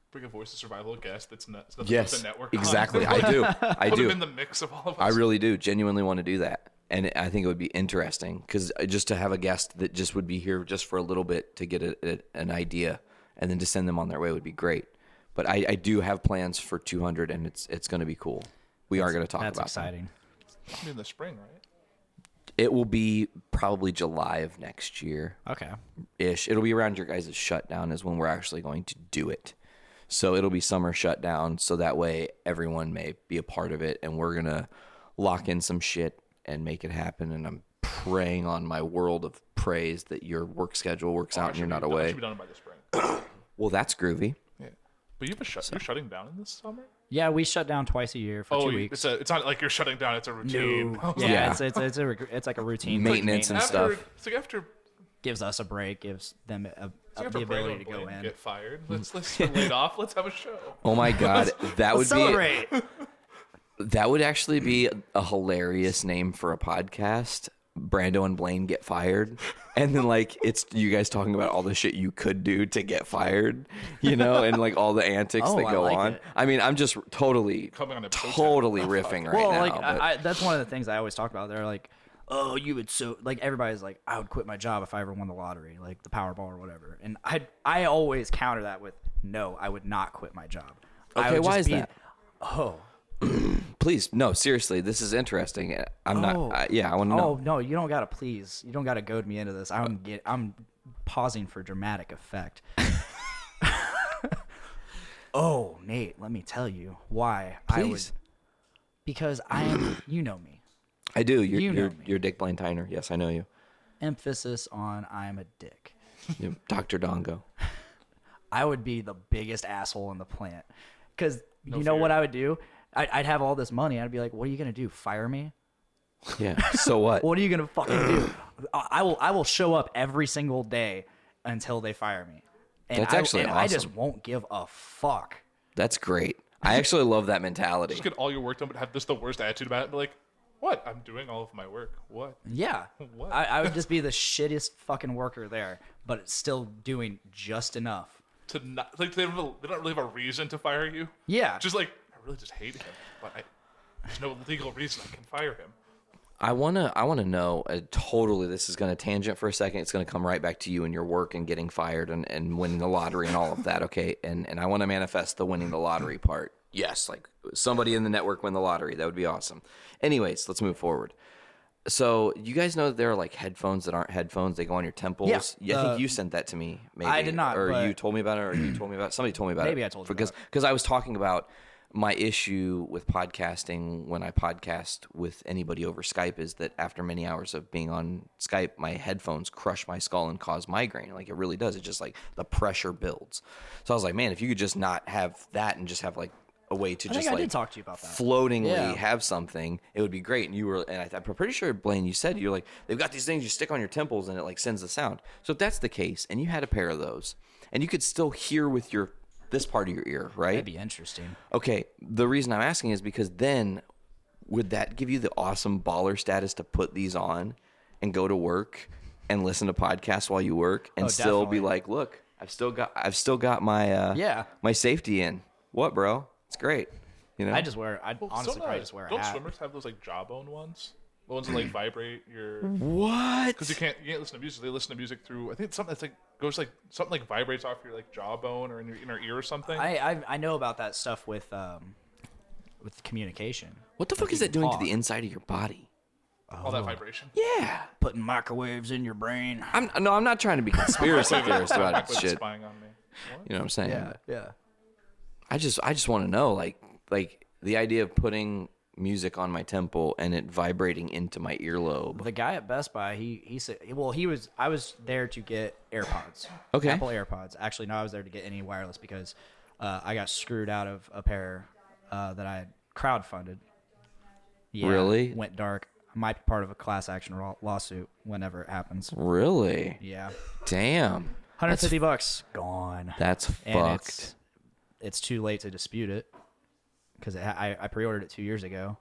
bring a voice of survival guest that's not, that's Yes, the network. exactly. I do. I Put do. him in the mix of all of us. I really do genuinely want to do that. And I think it would be interesting because just to have a guest that just would be here just for a little bit to get a, a, an idea and then to send them on their way would be great. But I, I do have plans for two hundred and it's it's going to be cool. We are going to talk That's about exciting. It'll be in the spring, right? that. It will be probably July of next year. Okay. Ish. It'll be around your guys' shutdown is when we're actually going to do it. So it'll be summer shutdown. So that way everyone may be a part of it and we're going to lock in some shit and make it happen. And I'm praying on my world of praise that your work schedule works Oh, I out and you're should not be done- I away. should be done by the spring. Well, that's groovy. Yeah. But you have a shut. You're shutting down in this summer. Yeah, we shut down twice a year for Oh, two you- weeks. it's a. It's not like you're shutting down. It's a routine. I was yeah, like, Yeah. It's, it's it's a reg- it's like a routine Maintenance and after, stuff. It's like after. gives us a break, gives them a, It's a, like the after Brando ability and to go Blaine in. get fired. Let's let's get laid off. Let's have a show. Oh my God. That would Let's be celebrate. that would actually be a hilarious name for a podcast. Brando and Blaine get fired. And then like it's you guys talking about all the shit you could do to get fired, you know, and like all the antics Oh, that I go like on. it. I mean, I'm just totally Coming on a pro totally riffing right well, now. like but- I, I, that's one of the things I always talk about. They're like, "Oh, you would so like everybody's like, I would quit my job if I ever won the lottery, like the Powerball or whatever." And I I always counter that with, "No, I would not quit my job." I Okay, would why just is be, that? Oh, Please, no, seriously, this is interesting. I'm not. Oh. I, yeah, I want to oh know. no, you don't gotta please, you don't gotta goad me into this. I'm get I'm pausing for dramatic effect. Oh, Nate, let me tell you why I would. Please. Because I am, you know me. I do. You're You know you're, me. you're Dick Blaine Tyner. Yes, I know you. Emphasis on I'm a dick. You're Doctor Dongo. I would be the biggest asshole in the plant. Because you know fear. what I would do? I'd, I'd have all this money. I'd be like, what are you going to do? Fire me? Yeah. So what? What are you going to fucking do? I I will I will show up every single day until they fire me. And That's I, actually and I just awesome. won't give a fuck. That's great. I actually love that mentality. Just get all your work done, but have just the worst attitude about it. Be like, what? I'm doing all of my work. What? Yeah. What? I, I would just be the shittiest fucking worker there, but it's still doing just enough. To not like they don't, really, they don't really have a reason to fire you. Yeah. Just like I really just hate him, but I, there's no legal reason I can fire him. I wanna, I wanna know. Uh, totally, this is gonna tangent for a second. It's gonna come right back to you and your work and getting fired and, and winning the lottery and all of that. Okay, and and I want to manifest the winning the lottery part. Yes, like somebody in the network win the lottery. That would be awesome. Anyways, let's move forward. So you guys know that there are like headphones that aren't headphones. They go on your temples. Yeah, I think uh, you sent that to me. Maybe I did not, or but- you told me about it, or you told me about it. Somebody told me about it. Maybe I told you because about because I was talking about my issue with podcasting when I podcast with anybody over Skype is that after many hours of being on Skype, my headphones crush my skull and cause migraine. Like it really does. It just like the pressure builds. So I was like, man, if you could just not have that and just have like a way to I just think I like did talk to you about that. floatingly Yeah. have something, it would be great. And you were, and I, I'm pretty sure Blaine, you said you're like they've got these things you stick on your temples and it like sends the sound. So if that's the case, and you had a pair of those, and you could still hear with your this part of your ear, right? That'd be interesting. Okay, the reason I'm asking is because then would that give you the awesome baller status to put these on and go to work and listen to podcasts while you work and Oh, still be definitely. like, look, I've still got I've still got my uh Yeah. my safety in. What, bro? It's great. You know? I just wear, I'd Well, honestly don't, probably uh, just wear a don't hat. swimmers have those like jawbone ones? The ones that like vibrate your. What? Because you can't you can't listen to music. They listen to music through. I think it's something that's like goes like something like vibrates off your like jawbone or in your inner ear or something. I, I I know about that stuff with um with communication. What the fuck is that can doing talk. to the inside of your body? all that vibration. Yeah. Putting microwaves in your brain. I'm no, I'm not trying to be conspiracy theorist about Like shit. spying on me. What? You know what I'm saying? Yeah, yeah. I just I just want to know like like the idea of putting music on my temple and it vibrating into my earlobe. The guy at Best Buy, he he said, well, he was. I was there to get AirPods. Okay. Apple AirPods. Actually, no, I was there to get any wireless because uh, I got screwed out of a pair uh, that I had crowdfunded. Yeah, Really? Went dark. I might be part of a class action law- lawsuit whenever it happens. Really? Yeah. Damn. one hundred fifty bucks gone. That's And fucked. It's, it's too late to dispute it because I, I pre-ordered it two years ago.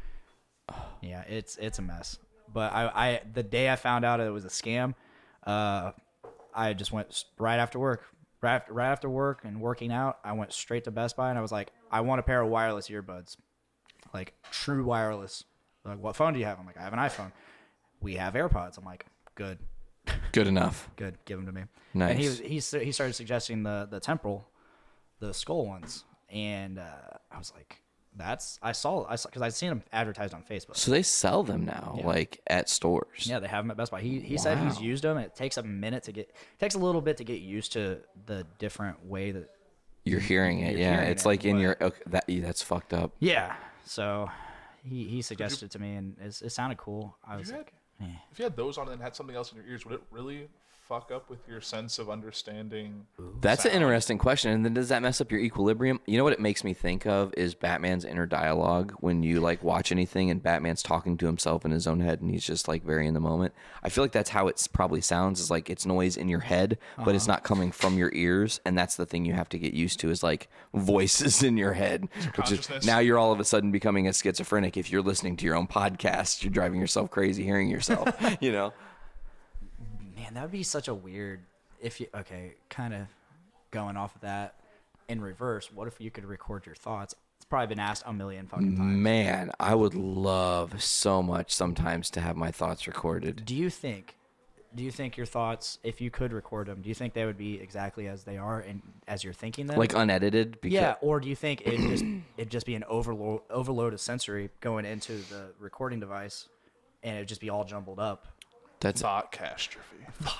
Yeah, it's it's a mess. But I, I the day I found out it was a scam, uh, I just went s- right after work, right after, right after work and working out, I went straight to Best Buy and I was like, I want a pair of wireless earbuds, like true wireless. They're like, what phone do you have? I'm like, I have an iPhone. We have AirPods. I'm like, good, Good enough. good, give them to me. Nice. And he was, he s- he started suggesting the the temporal, the skull ones, and uh, I was like, that's I saw I saw because I'd seen them advertised on Facebook. So they sell them now, Yeah. like at stores. Yeah, they have them at Best Buy. He he said he's Wow. used them. It takes a minute to get it takes a little bit to get used to the different way that. You're hearing it. You're yeah, hearing it's it, like in but- your okay, that yeah, that's fucked up. Yeah. So he he suggested it to me, and it, it sounded cool. I was you like, eh. If you had those on and had something else in your ears, would it really fuck up with your sense of understanding? That's an sound? interesting question. And then does that mess up your equilibrium? You know what it makes me think of is Batman's inner dialogue when you like watch anything and Batman's talking to himself in his own head and he's just like very in the moment. I feel like that's how it probably sounds, is like it's noise in your head, but it's not coming from your ears. And that's the thing you have to get used to, is like voices in your head. Which is, consciousness. now you're all of a sudden becoming a schizophrenic. If you're listening to your own podcast, you're driving yourself crazy hearing yourself, you know? Man, that would be such a weird. If you okay, kind of going off of that in reverse. What if you could record your thoughts? It's probably been asked a million fucking times. Man, I would love so much sometimes to have my thoughts recorded. Do you think? Do you think your thoughts, if you could record them, do you think they would be exactly as they are and as you're thinking them? Like unedited? Because, yeah, or do you think it just it'd just be an overload overload of sensory going into the recording device, and it'd just be all jumbled up? That's Thought catastrophe.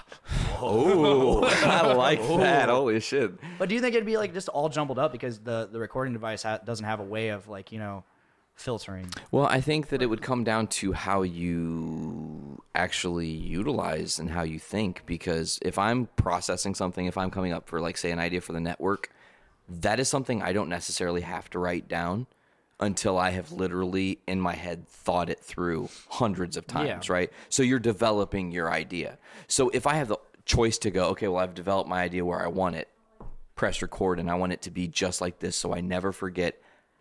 oh, I like that. Holy shit! But do you think it'd be like just all jumbled up because the the recording device ha- doesn't have a way of like you know filtering? Well, I think that it would come down to how you actually utilize and how you think. Because if I'm processing something, if I'm coming up for like say an idea for the network, that is something I don't necessarily have to write down until I have literally in my head thought it through hundreds of times, Yeah. right? So you're developing your idea. So if I have the choice to go, okay, well, I've developed my idea where I want it, press record, and I want it to be just like this so I never forget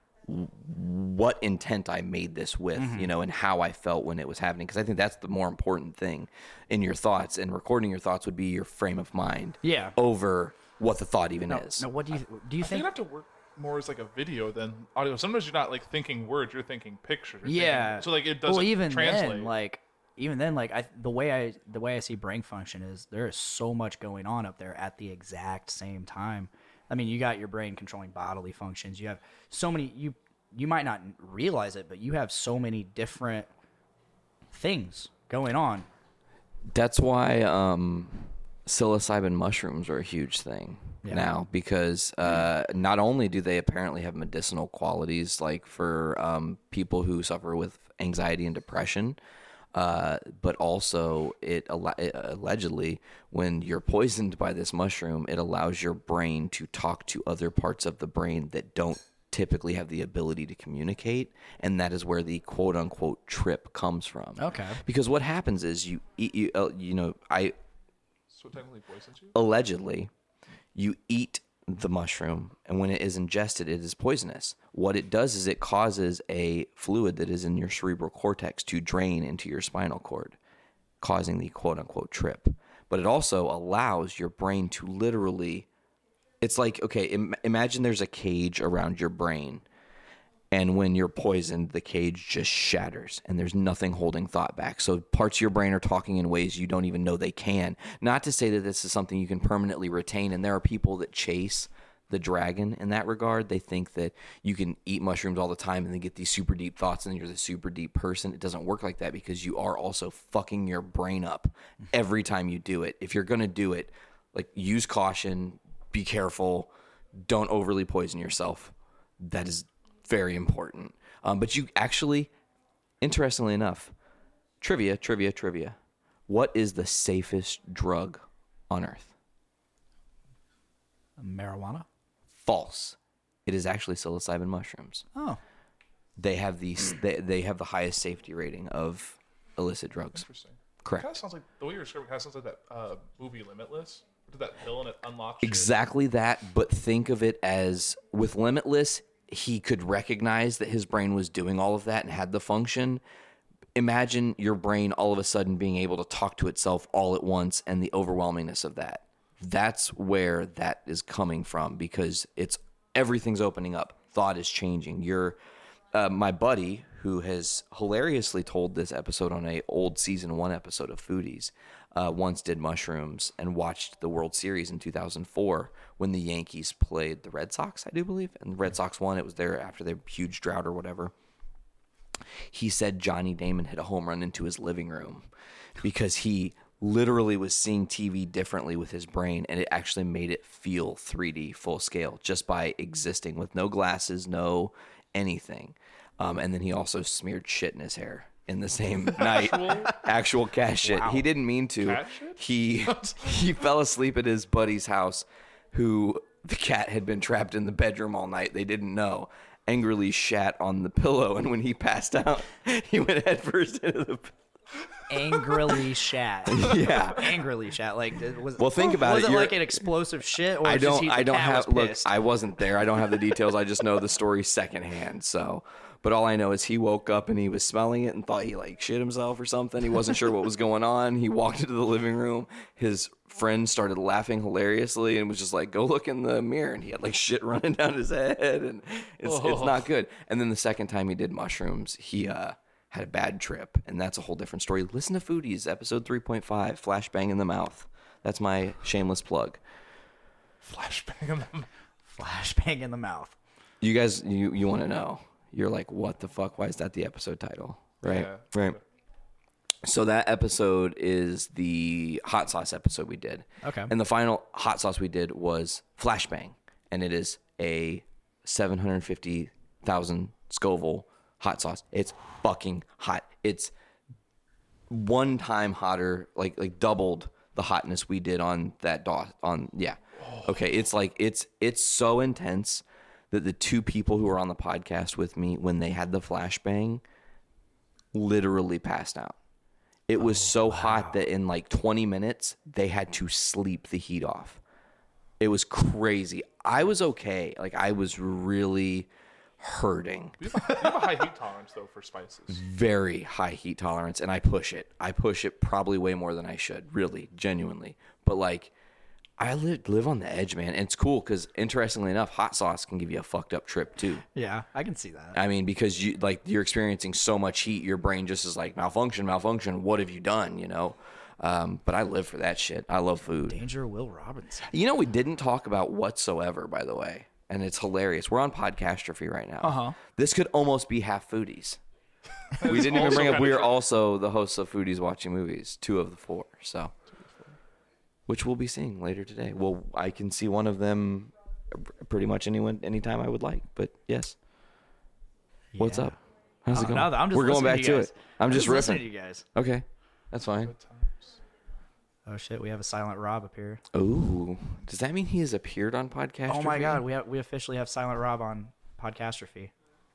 what intent I made this with, Mm-hmm. you know, and how I felt when it was happening. Because I think that's the more important thing in your thoughts. And recording your thoughts would be your frame of mind Yeah. over what the thought even No, is. no. What do you do? You I think think? it'd have to work more as like a video than audio. Sometimes you're not like thinking words, you're thinking pictures. You're Yeah. thinking- so like it doesn't well, even translate. then, like even then, like I the way I the way I see brain function is there is so much going on up there at the exact same time. I mean, you got your brain controlling bodily functions. You have so many. You you might not realize it, but you have so many different things going on. That's why um, psilocybin mushrooms are a huge thing Yeah. now, because uh, not only do they apparently have medicinal qualities, like for um, people who suffer with anxiety and depression, uh, but also it, al- it allegedly, when you're poisoned by this mushroom, it allows your brain to talk to other parts of the brain that don't typically have the ability to communicate, and that is where the quote unquote trip comes from. Okay. Because what happens is you eat, you, uh, you know, I so it technically poisons you. allegedly you eat the mushroom, and when it is ingested, it is poisonous. What it does is it causes a fluid that is in your cerebral cortex to drain into your spinal cord, causing the quote unquote trip. But it also allows your brain to literally, it's like, okay, Im- imagine there's a cage around your brain, and when you're poisoned, the cage just shatters and there's nothing holding thought back. So parts of your brain are talking in ways you don't even know they can. Not to say that this is something you can permanently retain. And there are people that chase the dragon in that regard. They think that you can eat mushrooms all the time and then get these super deep thoughts and then you're the super deep person. It doesn't work like that, because you are also fucking your brain up every time you do it. If you're going to do it, like, use caution, be careful, don't overly poison yourself. That is very important. Um, but you actually, interestingly enough, trivia, trivia, trivia. What is the safest drug on earth? Marijuana. False. It is actually psilocybin mushrooms. Oh. They have the they, they have the highest safety rating of illicit drugs. Interesting. Correct. It kind of sounds like the way you're describing. Kind of sounds like that uh, movie Limitless. Did that pill and it unlocks shit. Exactly that, but think of it as with Limitless, he could recognize that his brain was doing all of that and had the function. Imagine your brain all of a sudden being able to talk to itself all at once and the overwhelmingness of that. That's where that is coming from, because it's everything's opening up. Thought is changing. You're uh, my buddy who has hilariously told this episode on a old season one episode of Foodies. Uh, once did mushrooms and watched the World Series in two thousand four when the Yankees played the Red Sox, I do believe, and the Red Sox won. It was there after their huge drought or whatever. He said Johnny Damon hit a home run into his living room because he literally was seeing T V differently with his brain, and it actually made it feel three D full scale just by existing with no glasses, no anything. Um, and then he also smeared shit in his hair in the same night. Actual cat shit. Wow. He didn't mean to. Cat shit? He he fell asleep at his buddy's house, who the cat had been trapped in the bedroom all night. They didn't know. Angrily shat on the pillow, and when he passed out, he went headfirst into the pillow. Angrily shat. Yeah. Angrily shat. Like, it was, Well, think about was it. it You're- like an explosive shit? Or I was just don't. he- the I don't cat have. was Look, pissed? I wasn't there. I don't have the details. I just know the story secondhand. So, but all I know is he woke up and he was smelling it and thought he like shit himself or something. He wasn't sure what was going on. He walked into the living room. His friend started laughing hilariously and was just like, "Go look in the mirror." And he had like shit running down his head, and it's Oh. it's not good. And then the second time he did mushrooms, he uh. had a bad trip, and that's a whole different story. Listen to Foodies, episode three point five, Flashbang in the Mouth. That's my shameless plug. Flashbang in the Flashbang in the mouth. You guys, you, you want to know. You're like, what the fuck? Why is that the episode title? Right? Yeah. Right. So that episode is the hot sauce episode we did. Okay. And the final hot sauce we did was Flashbang, and it is a seven hundred fifty thousand Scoville hot sauce. It's fucking hot. It's one time hotter, like like doubled the hotness we did on that DOS on yeah. Okay, it's like it's it's so intense that the two people who were on the podcast with me when they had the flashbang literally passed out. It was so hot that in like twenty minutes they had to sleep the heat off. It was crazy. I was okay. Like I was really hurting. You have, a, you have a high heat tolerance though for spices. Very high heat tolerance, and I push it. I push it probably way more than I should, really, genuinely. But like, I live live on the edge, man. And it's cool because, interestingly enough, hot sauce can give you a fucked up trip too. Yeah, I can see that. I mean, because you like you're experiencing so much heat, your brain just is like malfunction, malfunction. What have you done? You know. Um, but I live for that shit. I love food. Danger Will Robinson. You know, we didn't talk about whatsoever, by the way. And it's hilarious. We're on Podcastrophe right now. Uh-huh. This could almost be half Foodies. We didn't even also bring up. kinda We are true. also the hosts of Foodies Watching Movies, two of the four. So, which we'll be seeing later today. Well, I can see one of them pretty much anyone, anytime I would like. But yes, what's Yeah. up? How's it Uh, going? no, I'm just We're going listening back to you to guys. it. I'm just listening riffing. to you guys. Okay, that's fine. Good times. Oh shit, we have a Silent Rob up here. Ooh, does that mean he has appeared on Podcastrophe? Oh my god, we have, we officially have Silent Rob on Podcastrophe.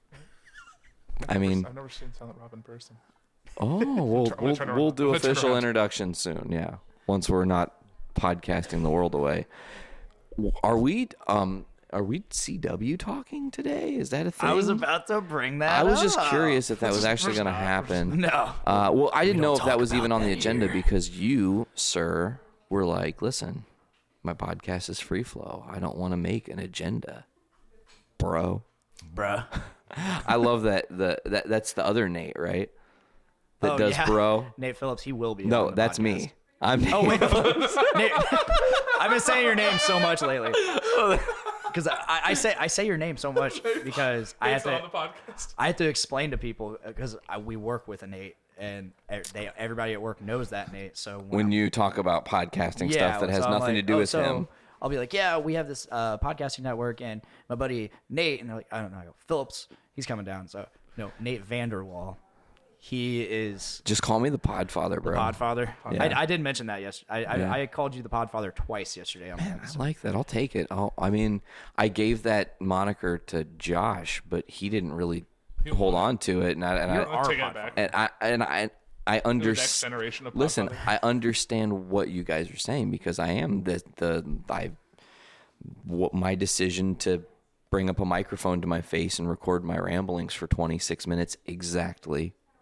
I mean, I've never seen Silent Rob in person. oh, we'll I'm gonna we'll, turn we'll around. do I'm gonna turn official around. introduction soon. Yeah, once we're not podcasting the world away. Are we um are we C W talking today? Is that a thing? I was about to bring that I was just up. curious if that was actually First going to off, happen. No. Uh, well, I didn't don't know if that talk was even about on the that agenda here. because you, sir, were like, listen, my podcast is free flow. I don't want to make an agenda, bro. Bruh. I love that. The that that's the other Nate, right? That Oh, does yeah. bro. Nate Phillips, he will be. No, on the that's podcast. me. I'm Nate. Oh wait, Nate, I've been saying your name so much lately. Because I, I say I say your name so much because I have It's on to the podcast. I have to explain to people because we work with a Nate and e- they everybody at work knows that Nate. So When you talk about podcasting yeah, stuff that has so I'm nothing to like, do oh, with so him. I'll be like, yeah, we have this uh, podcasting network and my buddy Nate, and they're like, I don't know, I go, Phillips, he's coming down. So no, Nate Vanderwall, he is Just call me the Podfather, bro. Podfather. Yeah. I, I did mention that yesterday. I, Yeah. I, I called you the Podfather twice yesterday on the I episode. like that. I'll take it. I'll, I mean, I gave that moniker to Josh, but he didn't really hold on to it, and I and You're I, our Take it Podfather. back. and I and I I The next understand. generation of Listen, Podfather. I understand what you guys are saying because I am the the I what my decision to bring up a microphone to my face and record my ramblings for twenty-six minutes exactly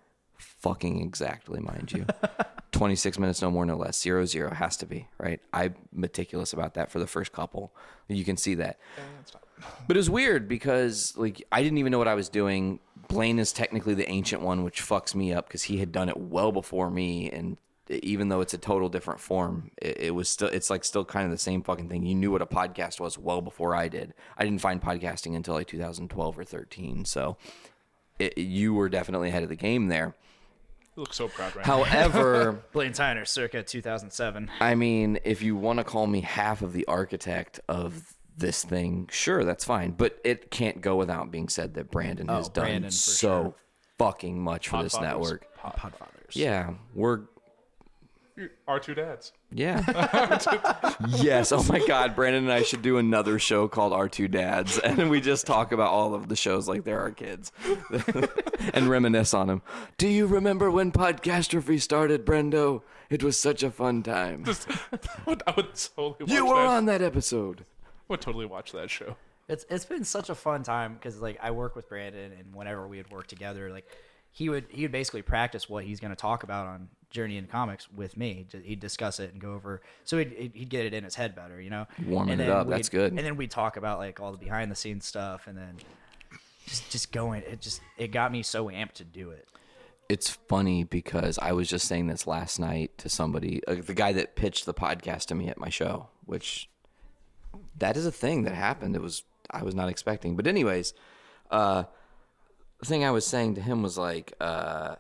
fucking exactly, mind you. twenty-six minutes, no more, no less. Zero, zero. Has to be, right? I'm meticulous about that for the first couple. You can see that. But it was weird because, like, I didn't even know what I was doing. Blaine is technically the ancient one, which fucks me up because he had done it well before me. And even though it's a total different form, it, it was still, it's like still kind of the same fucking thing. You knew what a podcast was well before I did. I didn't find podcasting until like two thousand twelve or thirteen. So it, you were definitely ahead of the game there. You look so proud right However, Blaine Tyner, circa two thousand seven. I mean, if you want to call me half of the architect of this thing, sure, that's fine. But it can't go without being said that Brandon Oh, has done Brandon, for so sure. fucking much for now. this Podfathers. network. Pod- Podfathers. Yeah, we're You're our two dads. yeah. Yes. Oh my God, Brandon and I should do another show called Our Two Dads, and we just talk about all of the shows like they're our kids, and reminisce on them. Do you remember when Podcastrophe started, Brendo? It was such a fun time. Just, I would, I would totally watch You were that. on that episode. I would totally watch that show. It's it's been such a fun time because like I work with Brandon, and whenever we would work together, like he would he would basically practice what he's going to talk about on Journey into Comics with me. He'd discuss it and go over, so he'd he'd get it in his head better, you know. Warming And it then up, that's we'd- good. And then we talk about like all the behind the scenes stuff, and then just just going. It just it got me so amped to do it. It's funny because I was just saying this last night to somebody, uh, the guy that pitched the podcast to me at my show, which that is a thing that happened. It was, I was not expecting. But anyways, uh, the thing I was saying to him was like, uh,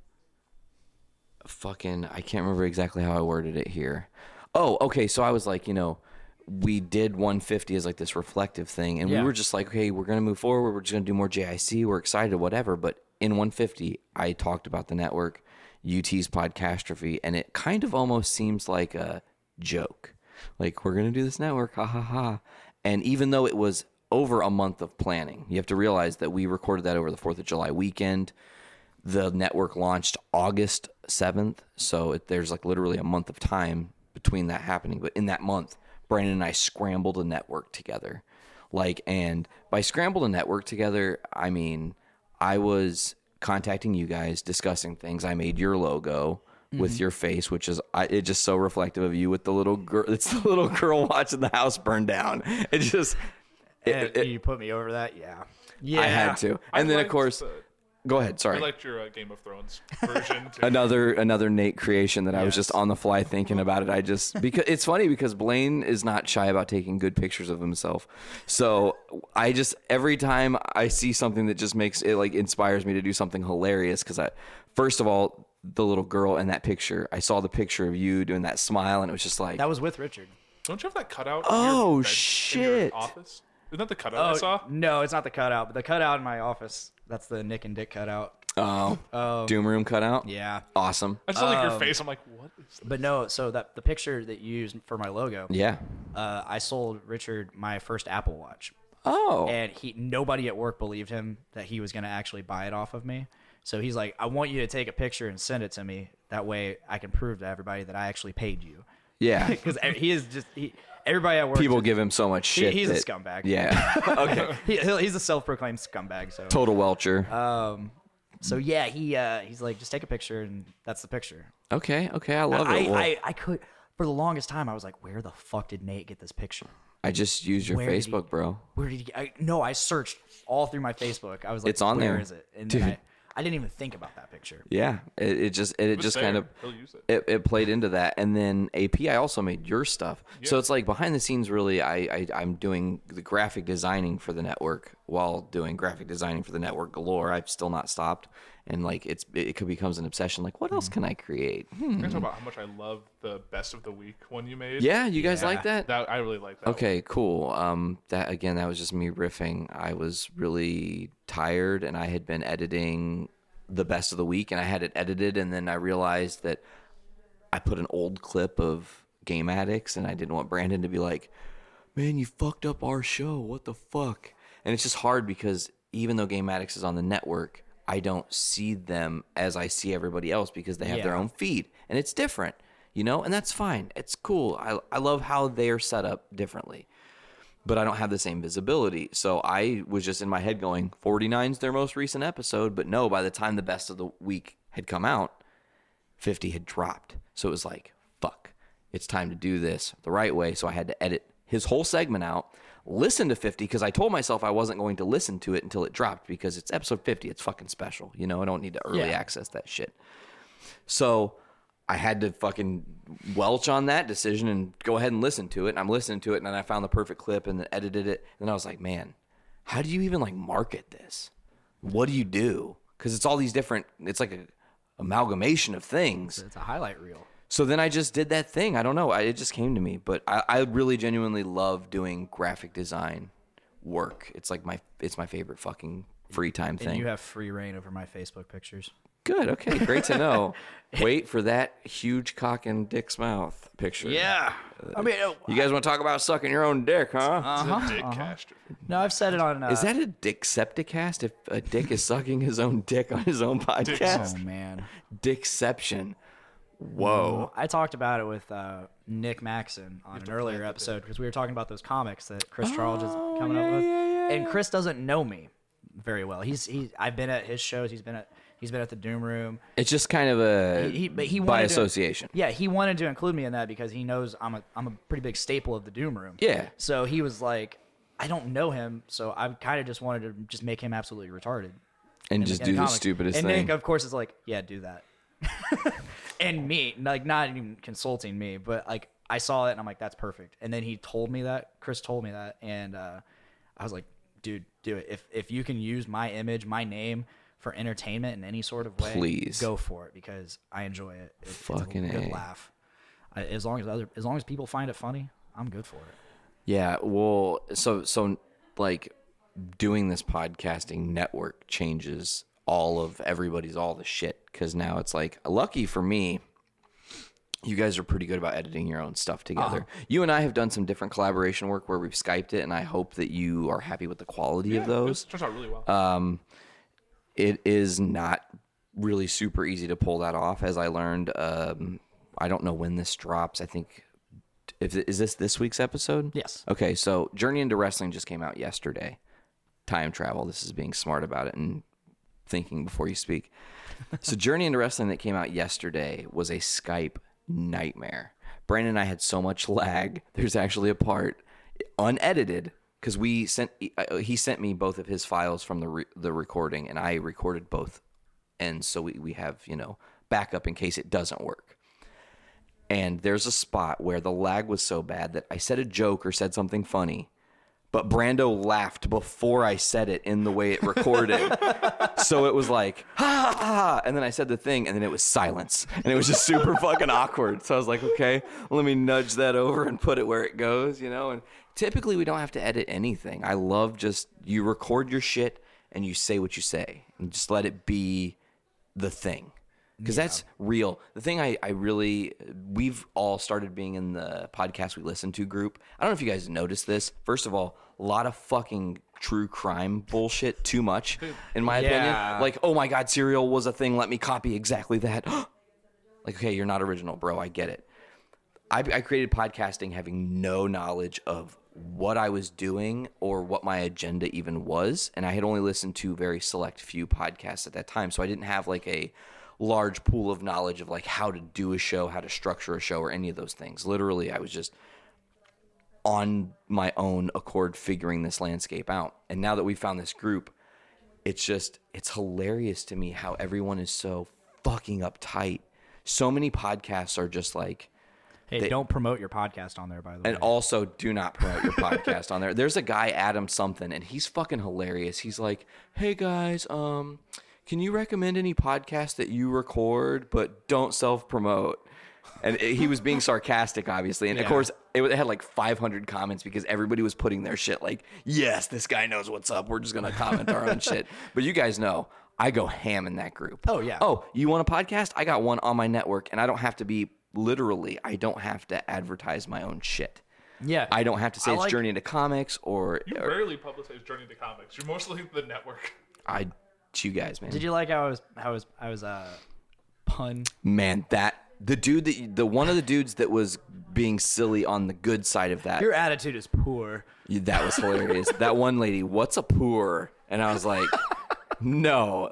fucking, I can't remember exactly how I worded it here. Oh, okay. So I was like, you know, we did one fifty as like this reflective thing. And Yeah. we were just like, okay, we're going to move forward. We're just going to do more J I C. We're excited, whatever. But in one fifty, I talked about the network, U T's Podcastrophe, and it kind of almost seems like a joke. Like, we're going to do this network, ha ha ha. And even though it was over a month of planning, you have to realize that we recorded that over the fourth of July weekend. The network launched August seventh, so it, there's like literally a month of time between that happening. But in that month, Brandon and I scrambled a network together. Like, and by scrambled a network together, I mean, I was contacting you guys, discussing things. I made your logo with your face, which is I, it just so reflective of you with the little girl. It's the little girl watching the house burn down. It just, it, And it- you put me over that, yeah, yeah. I had to. I And then of liked course, the- go ahead. Sorry. I liked your uh, Game of Thrones version. Too. another another Nate creation that I was Yes. just on the fly thinking about it. I just because it's funny because Blaine is not shy about taking good pictures of himself. So I just every time I see something that just makes it like inspires me to do something hilarious because I first of all the little girl in that picture, I saw the picture of you doing that smile and it was just like That was with Richard. Don't you have that cutout? Oh, in your bed- in shit. your office? Isn't that the cutout I saw? no, it's not the cutout, but the cutout in my office. That's the Nick and Dick cutout. oh Doom Room cutout. Yeah. Awesome. I just saw like your Um, face. I'm like, what is that? But no, so that the picture that you used for my logo, Yeah. uh, I sold Richard my first Apple Watch, Oh. and he nobody at work believed him that he was going to actually buy it off of me. So he's like, I want you to take a picture and send it to me. That way I can prove to everybody that I actually paid you. yeah. Because he is just he. Everybody at work. People just- give him so much he- shit. he's a that- scumbag. Yeah. Okay. He, he'll- he's a self-proclaimed scumbag. So Total Welcher. um, so yeah, he uh, he's like, just take a picture, and that's the picture. Okay. Okay. I love I, it. Well, I, I could for the longest time I was like, where the fuck did Nate get this picture? I just used your Where did he- Facebook, bro. Where did he get? I, no, I searched all through my Facebook. I was like, It's on where there. is it? And Dude. then I, I didn't even think about that picture. Yeah, it, it just it, it was just there. kind of He'll use it. it, it played into that, and then A P I also made your stuff, so Yeah. it's like behind the scenes. Really, I, I I'm doing the graphic designing for the network while doing graphic designing for the network galore. I've still not stopped, and like it's it, it becomes an obsession. Like, what else can I create? Hmm. We're gonna talk about how much I love the best of the week one you made. Yeah, you guys Yeah. like that? That I really like that. Okay, cool. Um, that again, that was just me riffing. I was really tired, and I had been editing the best of the week, and I had it edited, and then I realized that I put an old clip of Game Addicts, and I didn't want Brandon to be like, "Man, you fucked up our show. What the fuck?" And it's just hard because even though Game Addicts is on the network, I don't see them as I see everybody else because they have their Yeah. own feed, and it's different, you know, and that's fine. It's cool. I I love how they're set up differently, but I don't have the same visibility. So I was just in my head going, forty-nine's their most recent episode, but no, by the time the best of the week had come out, fifty had dropped. So it was like, fuck, it's time to do this the right way. So I had to edit his whole segment out, listen to fifty, because I told myself I wasn't going to listen to it until it dropped, because it's episode fifty. It's fucking special. You know, I don't need to early Yeah. access that shit. So I had to fucking welch on that decision and go ahead and listen to it. And I'm listening to it, and then I found the perfect clip and then edited it. And then I was like, man, how do you even like market this? What do you do? Because it's all these different, it's like a amalgamation of things. It's a highlight reel. So then I just did that thing. I don't know. I, it just came to me. But I, I really genuinely love doing graphic design work. It's like my, it's my favorite fucking free time thing. And you have free reign over my Facebook pictures. Good. Okay. Great to know. Wait for that huge cock in Dick's mouth picture. Yeah. I mean, uh, You guys want to talk about sucking your own dick, huh? It's a dick caster. no, I've said it on. Uh, Is that a Dicksepticast if a dick is sucking his own dick on his own podcast? Oh man. Dickception. Whoa. I talked about it with uh, Nick Maxon on an earlier episode because we were talking about those comics that Chris Charles is coming up with, and Chris doesn't know me very well. He's he. I've been at his shows. He's been at he's been at the Doom Room. It's just kind of a He, he, but he by wanted to- association. yeah, he wanted to include me in that because he knows I'm a I'm a pretty big staple of the Doom Room. Yeah. So he was like, I don't know him, so I kind of just wanted to just make him absolutely retarded. And in just in do the comics. stupidest and thing. Nick, of course, is like, yeah, do that. And me, like, not even consulting me, but like, I saw it and I'm like, that's perfect. And then he told me that, Chris told me that, and uh, I was like, dude, do it. If if you can use my image, my name for entertainment in any sort of way, Please. go for it because I enjoy it. it Fucking it's a good A. laugh. I, as long as other, as long as people find it funny, I'm good for it. Yeah, well, so so like doing this podcasting network changes all of everybody's all the shit, because now it's like, lucky for me, you guys are pretty good about editing your own stuff together. Uh-huh. You and I have done some different collaboration work where we've Skyped it, and I hope that you are happy with the quality of those. It turns out really well. Um, it is not really super easy to pull that off, as I learned. Um, I don't know when this drops. I think, if is this this week's episode? Yes. Okay, so Journey into Wrestling just came out yesterday. Time travel. This is being smart about it and thinking before you speak. So Journey into Wrestling that came out yesterday was a Skype nightmare. Brandon and I had so much lag. There's actually a part unedited, because we sent he sent me both of his files from the re, the recording, and I recorded both ends, so we, we have, you know, backup in case it doesn't work. And there's a spot where the lag was so bad that I said a joke or said something funny, but Brando laughed before I said it in the way it recorded. So it was like, ha, ha, ha, and then I said the thing, and then it was silence. And it was just super fucking awkward. So I was like, okay, let me nudge that over and put it where it goes, you know? And typically we don't have to edit anything. I love just, you record your shit and you say what you say and just let it be the thing. Because yeah. That's real. The thing I, I really, we've all started being in the podcast we listen to group. I don't know if you guys noticed this. First of all, a lot of fucking true crime bullshit, too much, in my Yeah. opinion. Like, oh my God, Serial was a thing. Let me copy exactly that. Like, okay, you're not original, bro. I get it. I, I created podcasting having no knowledge of what I was doing or what my agenda even was. And I had only listened to very select few podcasts at that time. So I didn't have like a large pool of knowledge of like how to do a show, how to structure a show, or any of those things. Literally, I was just on my own accord figuring this landscape out. And now that we found this group, it's just, it's hilarious to me how everyone is so fucking uptight. So many podcasts are just like, Hey, They- don't promote your podcast on there, by the and way. also do not promote your podcast on there. There's a guy, Adam something, and he's fucking hilarious. He's like, hey guys, um, can you recommend any podcast that you record but don't self-promote? And it- he was being sarcastic, obviously. And of Yeah. course, it had like five hundred comments because everybody was putting their shit like, yes, this guy knows what's up. We're just going to comment our own shit. But you guys know, I go ham in that group. Oh, yeah. Oh, you want a podcast? I got one on my network, and I don't have to be, literally, I don't have to advertise my own shit. yeah. I don't have to say I it's like- Journey into Comics or, You or rarely publicize Journey to Comics. You're mostly the network. I, it's you guys, man. Did you like how I was, how I was, I was, uh, pun? Man, that the dude that you- the one of the dudes that was being silly on the good side of that, Your attitude is poor. you- that was hilarious. That one lady, what's a poor? And I was like, no,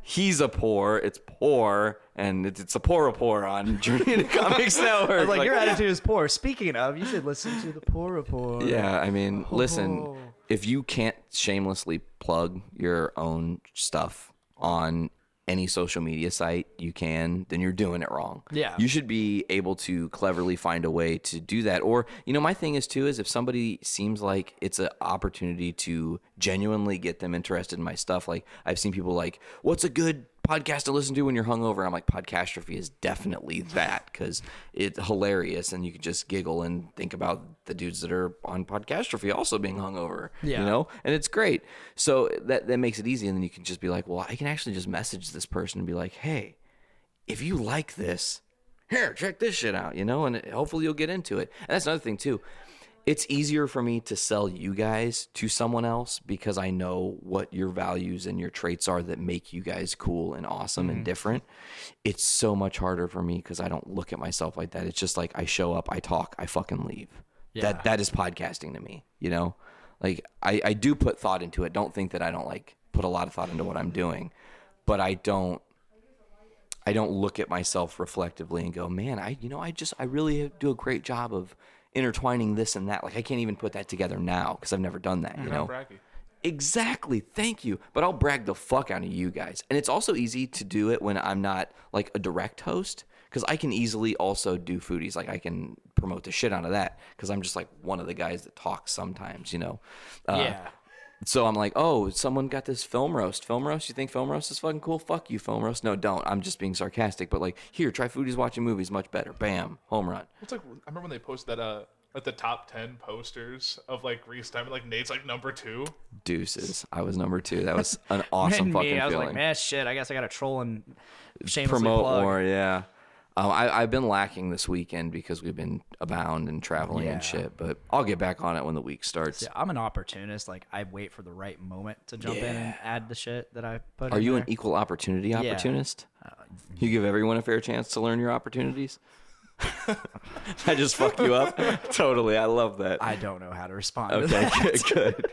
he's a poor. It's poor, and it's, it's a poor rapport on Journey into Comics Network. I was like, Like, your attitude is poor. Speaking of, you should listen to the Poor Report. yeah, I mean, listen, Oh. if you can't shamelessly plug your own stuff on any social media site you can, then you're doing it wrong. Yeah. You should be able to cleverly find a way to do that. Or, you know, my thing is too, is if somebody seems like it's an opportunity to genuinely get them interested in my stuff, like I've seen people like, what's a good podcast to listen to when you're hungover? I'm like, Podcastrophe is definitely that, because it's hilarious and you can just giggle and think about the dudes that are on Podcastrophe also being hungover. Yeah. You know, and it's great. So that that makes it easy, and then you can just be like, well, I can actually just message this person and be like, hey, if you like this, here, check this shit out, you know, and it, hopefully you'll get into it. And that's another thing too. It's easier for me to sell you guys to someone else because I know what your values and your traits are that make you guys cool and awesome Mm-hmm. and different. It's so much harder for me because I don't look at myself like that. It's just like I show up, I talk, I fucking leave. Yeah. That that is podcasting to me, you know? Like I, I do put thought into it. Don't think that I don't like put a lot of thought into what I'm doing. But I don't I don't look at myself reflectively and go, man, I you know, I just I really do a great job of intertwining this and that. Like I can't even put that together now because I've never done that, you You're know? not braggy. Exactly. Thank you. But I'll brag the fuck out of you guys. And it's also easy to do it when I'm not like a direct host because I can easily also do foodies. Like I can promote the shit out of that because I'm just like one of the guys that talks sometimes, you know? Uh, Yeah. So I'm like, oh, someone got this film roast. Film roast? You think film roast is fucking cool? Fuck you, film roast. No, don't. I'm just being sarcastic. But like, here, try foodies watching movies. Much better. Bam. Home run. It's like I remember when they posted that uh like the top ten posters of like Reese Diamond, like Nate's like number two. Deuces. I was number two. That was an awesome And fucking me, I was feeling. like, man, shit, I guess I got to troll and shamelessly Promote plug. more, yeah. Um, I, I've been lacking this weekend because we've been abound and traveling Yeah. and shit. But I'll get back on it when the week starts. Yeah, I'm an opportunist. Like, I wait for the right moment to jump in and add the shit that I put Are in you there. an equal opportunity Yeah. opportunist? You give everyone a fair chance to learn your opportunities? I just fucked you up? Totally. I love that. I don't know how to respond to Okay, that. good, good.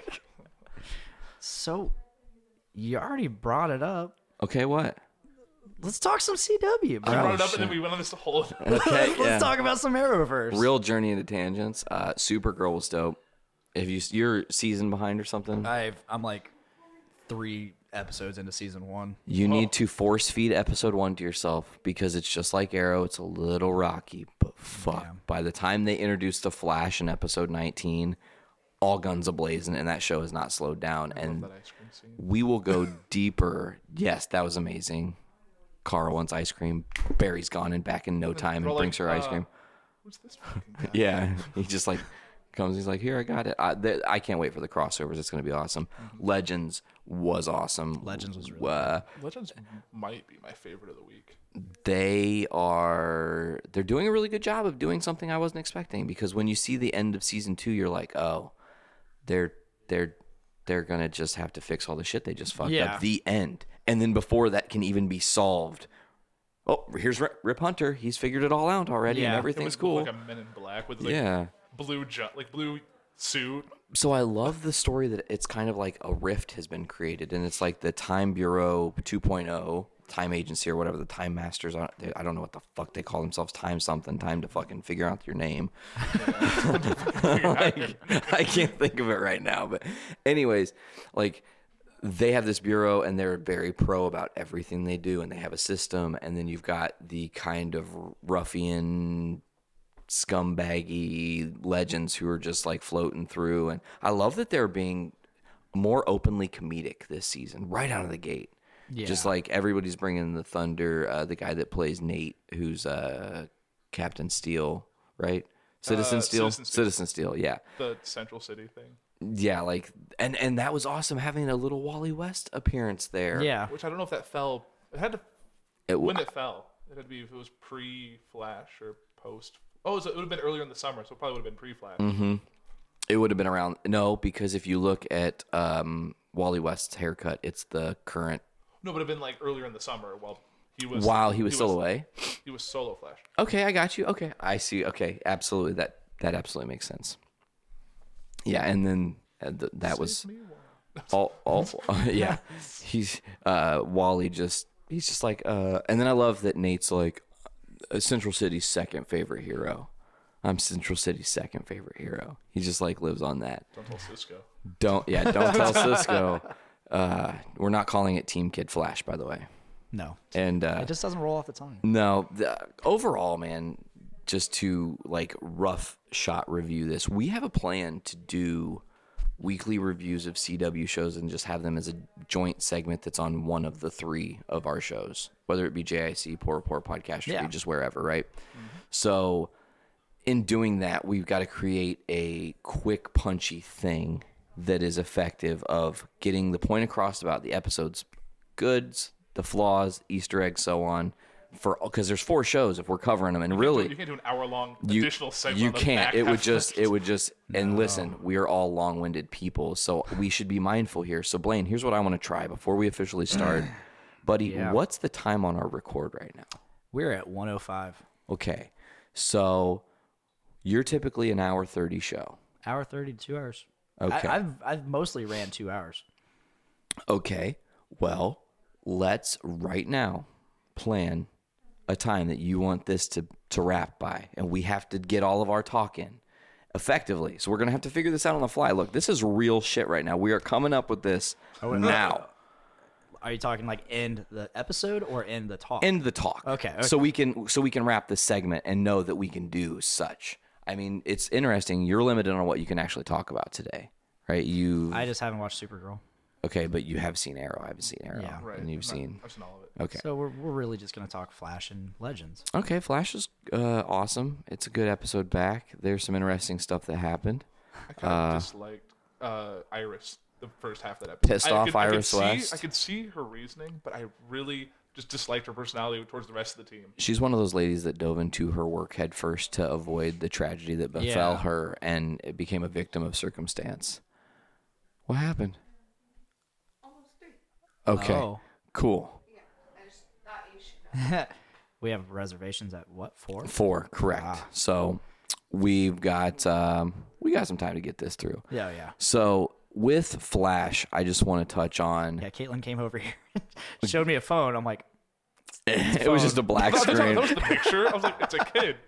So, you already brought it up. Okay, what? Let's talk some C W, bro. I brought it up shit. and then we went on this whole. Okay, Let's yeah. talk about some Arrowverse. Real journey into tangents. Uh, Supergirl was dope. If you you're season behind or something, I've, I'm like three episodes into season one. you need to force feed episode one to yourself because it's just like Arrow. It's a little rocky, but fuck. Yeah. By the time they introduce the Flash in episode nineteen, all guns ablazing, and that show has not slowed down. And That ice cream scene. we will go deeper. Yes, that was amazing. Carl wants ice cream. Barry's gone and back in no time They're and like, brings her ice uh, cream. Who's this fucking guy? Yeah, he just like comes. He's like, "Here, I got it." I, th- I can't wait for the crossovers. It's going to be awesome. Legends was awesome. Legends was really uh, Legends might be my favorite of the week. They are they're doing a really good job of doing something I wasn't expecting because when you see the end of season two, you're like, "Oh, they're they're they're gonna just have to fix all the shit they just fucked Yeah. up." The end, and then before that can even be solved. Oh, here's Rip Rip Hunter. He's figured it all out already, and Yeah. It It everything's was cool. like a Men in Black with like Yeah. blue ju- like blue suit. So I love the story that it's kind of like a rift has been created, and it's like the Time Bureau two point oh, Time Agency or whatever, the Time Masters. are- they- I don't know what the fuck they call themselves. Time something. Time to fucking figure out your name. Like, I can't think of it right now, but anyways, like they have this bureau and they're very pro about everything they do, and they have a system, and then you've got the kind of ruffian scumbaggy legends who are just like floating through. And I love that they're being more openly comedic this season right out of the gate. Just Yeah. like everybody's bringing the thunder. Uh, the guy that plays Nate, who's uh, Captain Steel, right? Citizen Uh, Steel? Citizen Steel. Citizen Steel, yeah. The Central City thing, Yeah, like, and, and that was awesome having a little Wally West appearance there. Yeah. which I don't know if that fell. It had to It, w- when it fell. It had to be if it was pre-Flash or post. Oh, it, was, it would have been earlier in the summer, so it probably would have been pre-Flash. Mm-hmm. It would have been around. No, because if you look at um, Wally West's haircut, it's the current. No, but it would have been like earlier in the summer while he was While he was still away. He was solo Flash. Okay, I got you. Okay, I see. Okay, absolutely. That that absolutely makes sense. Yeah, and then uh, th- that was Save me one. all, all yeah. He's uh, Wally. Just he's just like, uh, and then I love that Nate's like uh, Central City's second favorite hero. I'm Central City's second favorite hero. He just like lives on that. Don't tell Cisco. Don't yeah. Don't tell Cisco. Uh, we're not calling it Team Kid Flash, by the way. No, And uh, it just doesn't roll off the tongue. no, the, overall, man, just to like rough shot review this, we have a plan to do weekly reviews of C W shows and just have them as a joint segment that's on one of the three of our shows, whether it be J I C, Poor Report, Podcast, Yeah. or just wherever, right? Mm-hmm. So in doing that, we've got to create a quick, punchy thing that is effective of getting the point across about the episode's goods, the flaws, Easter eggs, so on. For because there's four shows if we're covering them, and really You can't do an hour long you, additional segment. you on the can't. back It would half. just it would just and listen, we are all long-winded people, so we should be mindful here. So Blaine, here's what I want to try before we officially start. Buddy, Yeah. what's the time on our record right now? We're at one oh five. Okay. So you're typically an hour thirty show. Hour thirty to two hours. Okay. I, I've I've mostly ran two hours. Okay. Well, let's right now plan a time that you want this to, to wrap by. And we have to get all of our talk in effectively. So we're going to have to figure this out on the fly. Look, this is real shit right now. We are coming up with this now. Are you talking like end the episode or end the talk? End the talk. Okay, okay. So we can so we can wrap this segment and know that we can do such. I mean, it's interesting. You're limited on what you can actually talk about today, right? You I just haven't watched Supergirl. okay, but you have seen Arrow. I haven't seen Arrow, Yeah. Right. and you've I've not- seen I've seen all of it. okay. So we're we're really just gonna talk Flash and Legends. Okay, Flash is uh, awesome. It's a good episode back. There's some interesting stuff that happened. I kind of Uh, disliked uh, Iris the first half of that episode. Pissed I off could, I could Iris see, West? I could see her reasoning, but I really just disliked her personality towards the rest of the team. She's one of those ladies that dove into her work head first to avoid the tragedy that befell Yeah. her, and it became a victim of circumstance. What happened? Okay, Oh. cool. We have reservations at what four? Four, correct. So we've got um, we got some time to get this through. Yeah, yeah. So with Flash, I just want to touch on. Yeah, Caitlin came over here, showed me a phone. I'm like, It was just a black That was, that screen. was the picture. I was like, it's a kid.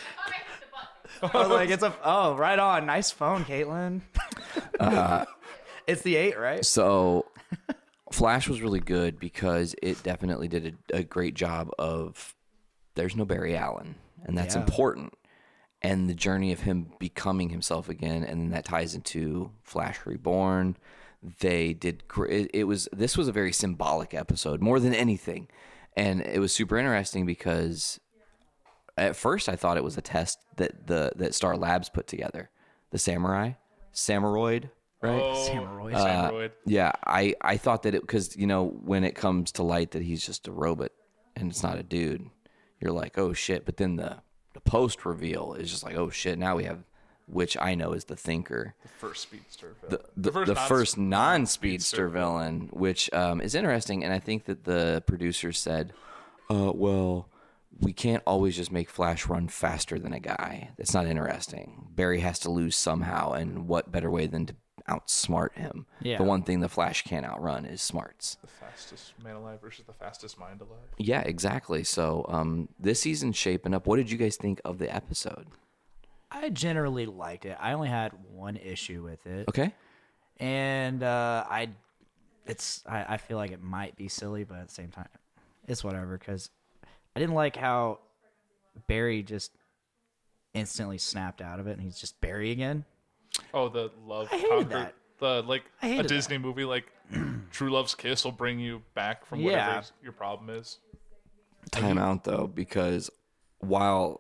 I was like, it's a oh, right on, nice phone, Caitlin. Uh, it's the eight, right? So Flash was really good because it definitely did a, a great job of there's no Barry Allen, and that's Yeah. important. And the journey of him becoming himself again, and then that ties into Flash Reborn. They did gr- it, it was this was a very symbolic episode more than anything, and it was super interesting because at first I thought it was a test that the that Star Labs put together, the Samurai, Samuroid, right? Oh, Samuroid. Uh, Samuroid. Yeah, I, I thought that it because you know when it comes to light that he's just a robot and it's not a dude, you're like oh shit. But then the the post reveal is just like oh shit. Now we have, which I know is the Thinker, The first speedster. the film. the, the non- first non-speedster speedster villain, which um, is interesting. And I think that the producers said, uh, well. We can't always just make Flash run faster than a guy. That's not interesting. Barry has to lose somehow, and what better way than to outsmart him? Yeah. The one thing the Flash can't outrun is smarts. The fastest man alive versus the fastest mind alive. Yeah, exactly. So um, this season's shaping up. What did you guys think of the episode? I generally liked it. I only had one issue with it, Okay. and uh, I, it's I, I feel like it might be silly, but at the same time, it's whatever. Because I didn't like how Barry just instantly snapped out of it, and he's just Barry again. Oh, the love I hated conquered. that. The like I a hated Disney movie like True Love's Kiss will bring you back from whatever Yeah. your problem is. Time out though, because while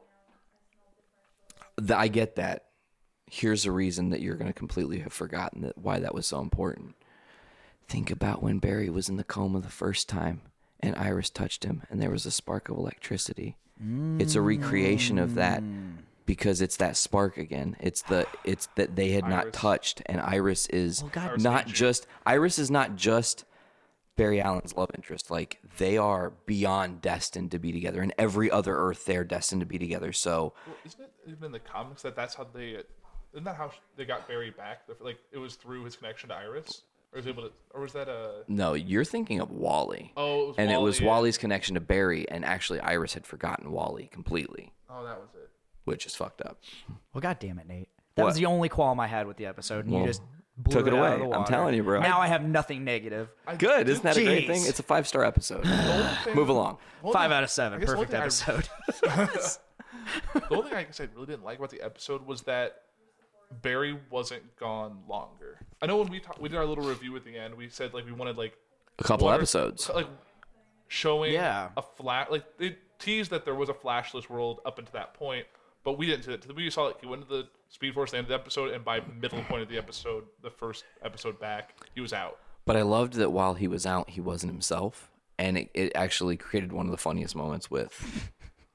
the, I get that, here's a reason that you're going to completely have forgotten that why that was so important. Think about when Barry was in the coma the first time, and Iris touched him, and there was a spark of electricity. Mm. It's a recreation of that because it's that spark again. It's the it's that they had not Iris. touched, and Iris is Oh, God. Iris not needs you. just Iris is not just Barry Allen's love interest. Like they are beyond destined to be together, and every other Earth they're destined to be together. So Well, isn't it even in the comics that that's how they? Isn't that how they got Barry back? The- Like it was through his connection to Iris. or was able to, or was that a? No, you're thinking of Wally. Oh, it was and Wally, it was yeah. Wally's connection to Barry, and actually Iris had forgotten Wally completely, Oh, that was it. which is fucked up. Well, God damn it, Nate. That What? was the only qualm I had with the episode, and Well, you just blew took it out away. of the I'm water. telling you, bro. Now I have nothing negative. I Good, did- isn't that a great Jeez. thing? It's a five star episode. thing- Move along. Well, Five no, out of seven. I guess the only Perfect thing I- episode. The only thing I guess I really didn't like about the episode was that Barry wasn't gone longer. I know when we talk, we did our little review at the end, we said like we wanted like A couple one or- episodes. like showing Yeah. a flat, like they teased that there was a flashless world up until that point, but we didn't see it. We saw like he went to the Speed Force at the end of the episode, and by middle point of the episode, the first episode back, he was out. But I loved that while he was out, he wasn't himself. And it, it actually created one of the funniest moments with.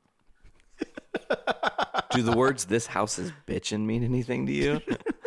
Do the words "this house is bitchin'" mean anything to you?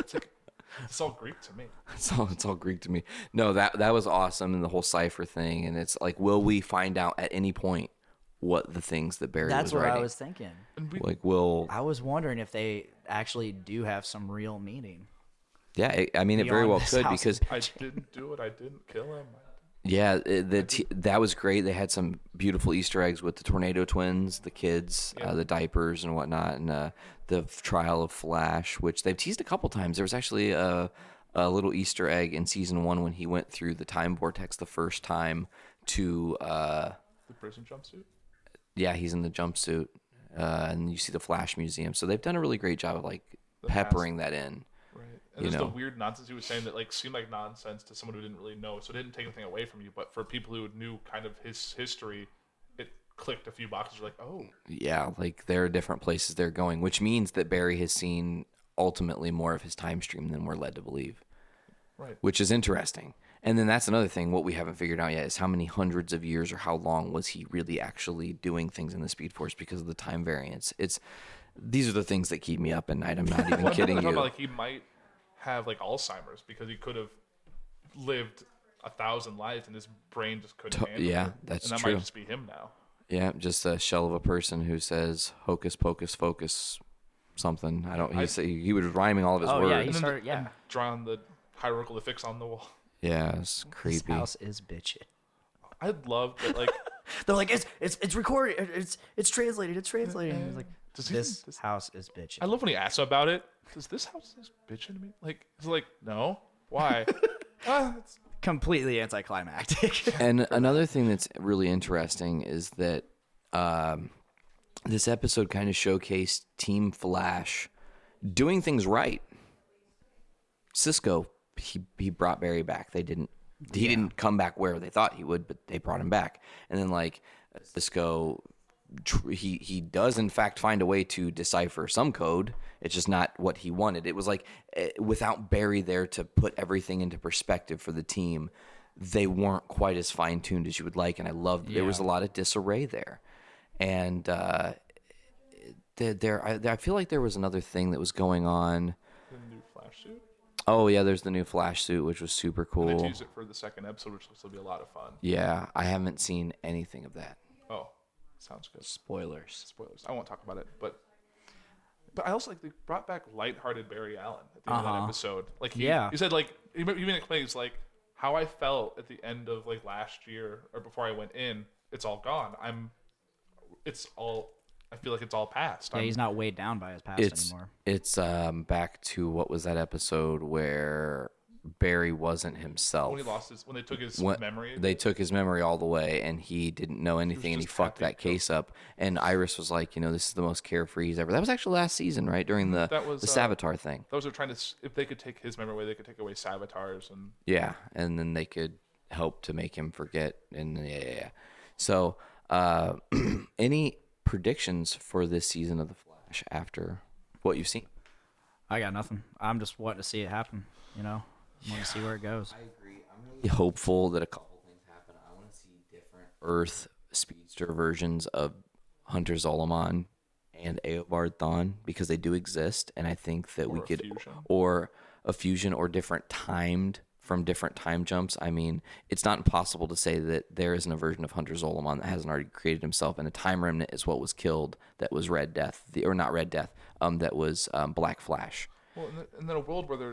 It's all Greek to me. It's all it's all Greek to me. No, that that was awesome, and the whole cipher thing. And it's like, will we find out at any point what the things that Barry That's was what writing? I was thinking. And we, Like, will I was wondering if they actually do have some real meaning. yeah? It, I mean, it very Beyond well this could house. because I didn't do it. I didn't kill him. yeah, it, the t- that was great. They had some beautiful Easter eggs with the tornado twins, the kids, uh, the diapers and whatnot, and uh, the f- trial of Flash, which they've teased a couple times. There was actually a, a little Easter egg in season one when he went through the time vortex the first time to. Uh, The prison jumpsuit. Yeah, he's in the jumpsuit, uh, and you see the Flash Museum. So they've done a really great job of like peppering that in. Right. And You there's know. the weird nonsense he was saying that like seemed like nonsense to someone who didn't really know. So it didn't take anything away from you. But for people who knew kind of his history, it clicked a few boxes. Like, oh, Yeah, like there are different places they're going, which means that Barry has seen ultimately more of his time stream than we're led to believe, right. which is interesting. And then that's another thing. What we haven't figured out yet is how many hundreds of years or how long was he really actually doing things in the Speed Force because of the time variance. It's these are the things that keep me up at night. I'm not even Well, kidding I'm talking you. about, like he might have like Alzheimer's because he could have lived a thousand lives and his brain just couldn't To- handle yeah, it. that's and that true. might just be him now. Yeah, just a shell of a person who says hocus pocus focus something. I don't. He I- say he was rhyming all of his Oh, words. yeah, he And then started- the- yeah. and drawing the hieroglyphics on the wall. Yeah, it's This creepy. house is bitchin'. I love that. Like, They're like, it's it's it's recorded. It's it's translated. It's translated. And he's like, Does he- this does- house is bitchin'. I love when he asks about it. Does this house is bitching to me? Like, it's like, no. Why? ah, it's, Completely anticlimactic. And another thing that's really interesting is that um, this episode kind of showcased Team Flash doing things right. Cisco, he he brought Barry back. They didn't. He didn't come back where they thought he would, but they brought him back. And then like Cisco, tr- he he does in fact find a way to decipher some code. It's just not what he wanted. It was like eh, without Barry there to put everything into perspective for the team, they weren't quite as fine tuned as you would like. And I loved there was a lot of disarray there, and uh, there, there I, I feel like there was another thing that was going on. the new Flash suit. Oh yeah, there's the new Flash suit, which was super And cool. they teased it for the second episode, which looks to be a lot of fun. Yeah, I haven't seen anything of that. Oh, sounds good. Spoilers. Spoilers. I won't talk about it, but but I also like they brought back lighthearted Barry Allen at the end of that Uh-huh. episode. Like he, Yeah. he said like he even explains like how I felt at the end of like last year or before I went in. It's all gone. I'm. It's all. I feel like it's all past. Yeah, I'm, he's not weighed down by his past It's anymore. it's um back to what was that episode where Barry wasn't when himself. he lost his when they took his When- memory. They took his memory all the way, and he didn't know anything, and he just fucked happy that case up. And Iris was like, you know, this is the most carefree he's ever. That was actually last season, right during the That was, the uh, Savitar thing. Those are trying to. s- If they could take his memory away, they could take away Savitar's and. Yeah, and then they could help to make him forget. And yeah, yeah, yeah. So, uh, any predictions for this season of The Flash after what you've seen? I got nothing. I'm just wanting to see it happen. You know, I want to see where it goes. I agree. I'm really hopeful that a couple things happen. I want to see different Earth speedster versions of Hunter Zolomon and Eobard Thawne because they do exist, and I think that we Or a could, fusion. or a fusion, or different timed from different time jumps. I mean, it's not impossible to say that there isn't a version of Hunter Zolomon that hasn't already created himself, and a time remnant is what was killed. That was Red Death, the or not Red Death. Um, that was um, Black Flash. Well, and then- and then a world where there's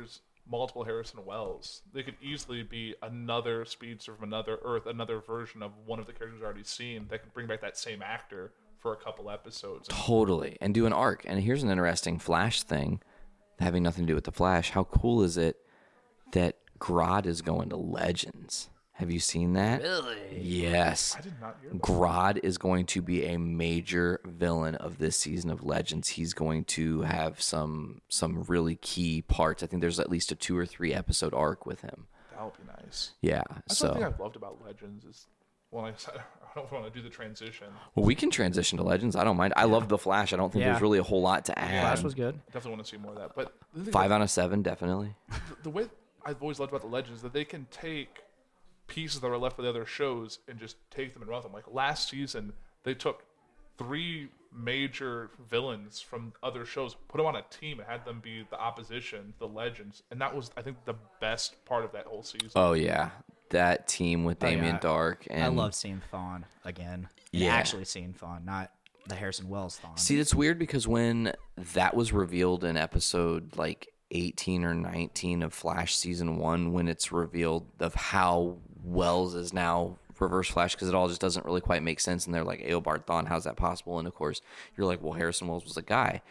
multiple Harrison Wells. They could easily be another speedster from another Earth, another version of one of the characters we've already seen that could bring back that same actor for a couple episodes. Totally. And do an arc. And here's an interesting Flash thing, having nothing to do with the Flash. How cool is it that Grodd is going to Legends? Have you seen that? Really? I Yes. did not hear that. Grodd is going to be a major villain of this season of Legends. He's going to have some some really key parts. I think there's at least a two or three episode arc with him. That would be nice. Yeah. That's so one thing I've loved about Legends is, well, I said, I don't want to do the transition. well, we can transition to Legends. I don't mind. I love the Flash. I don't think Yeah. there's really a whole lot to add. Flash was good. I definitely want to see more of that. But the thing Five that- out of seven, definitely. the, the way I've always loved about the Legends is that they can take pieces that were left by the other shows and just take them and run with them. Like last season, they took three major villains from other shows, put them on a team, and had them be the opposition, the Legends, and that was, I think, the best part of that whole season. Oh yeah, that team with Oh, yeah. Damien Dark and I love seeing Thawne again. And Yeah. Actually seeing Thawne, not the Harrison Wells Thawne. See, it's weird because when that was revealed in episode like eighteen or nineteen of Flash season one, when it's revealed of how Wells is now Reverse Flash, because it all just doesn't really quite make sense, and they're like, Eobard Thawne, how's that possible? And of course, you're like, well, Harrison Wells was a guy.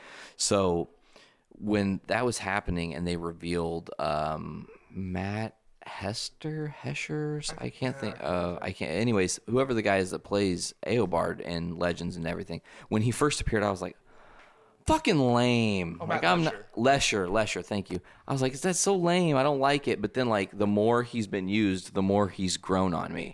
So when that was happening and they revealed um, Matt Hester, Hescher, I can't think. Uh, I can't. Anyways, whoever the guy is that plays Eobard in Legends and everything, when he first appeared, I was like, fucking lame. Oh, like Matt I'm not Lesher, Lesher. Thank you. I was like, that's so lame. I don't like it. But then, like, the more he's been used, the more he's grown on me.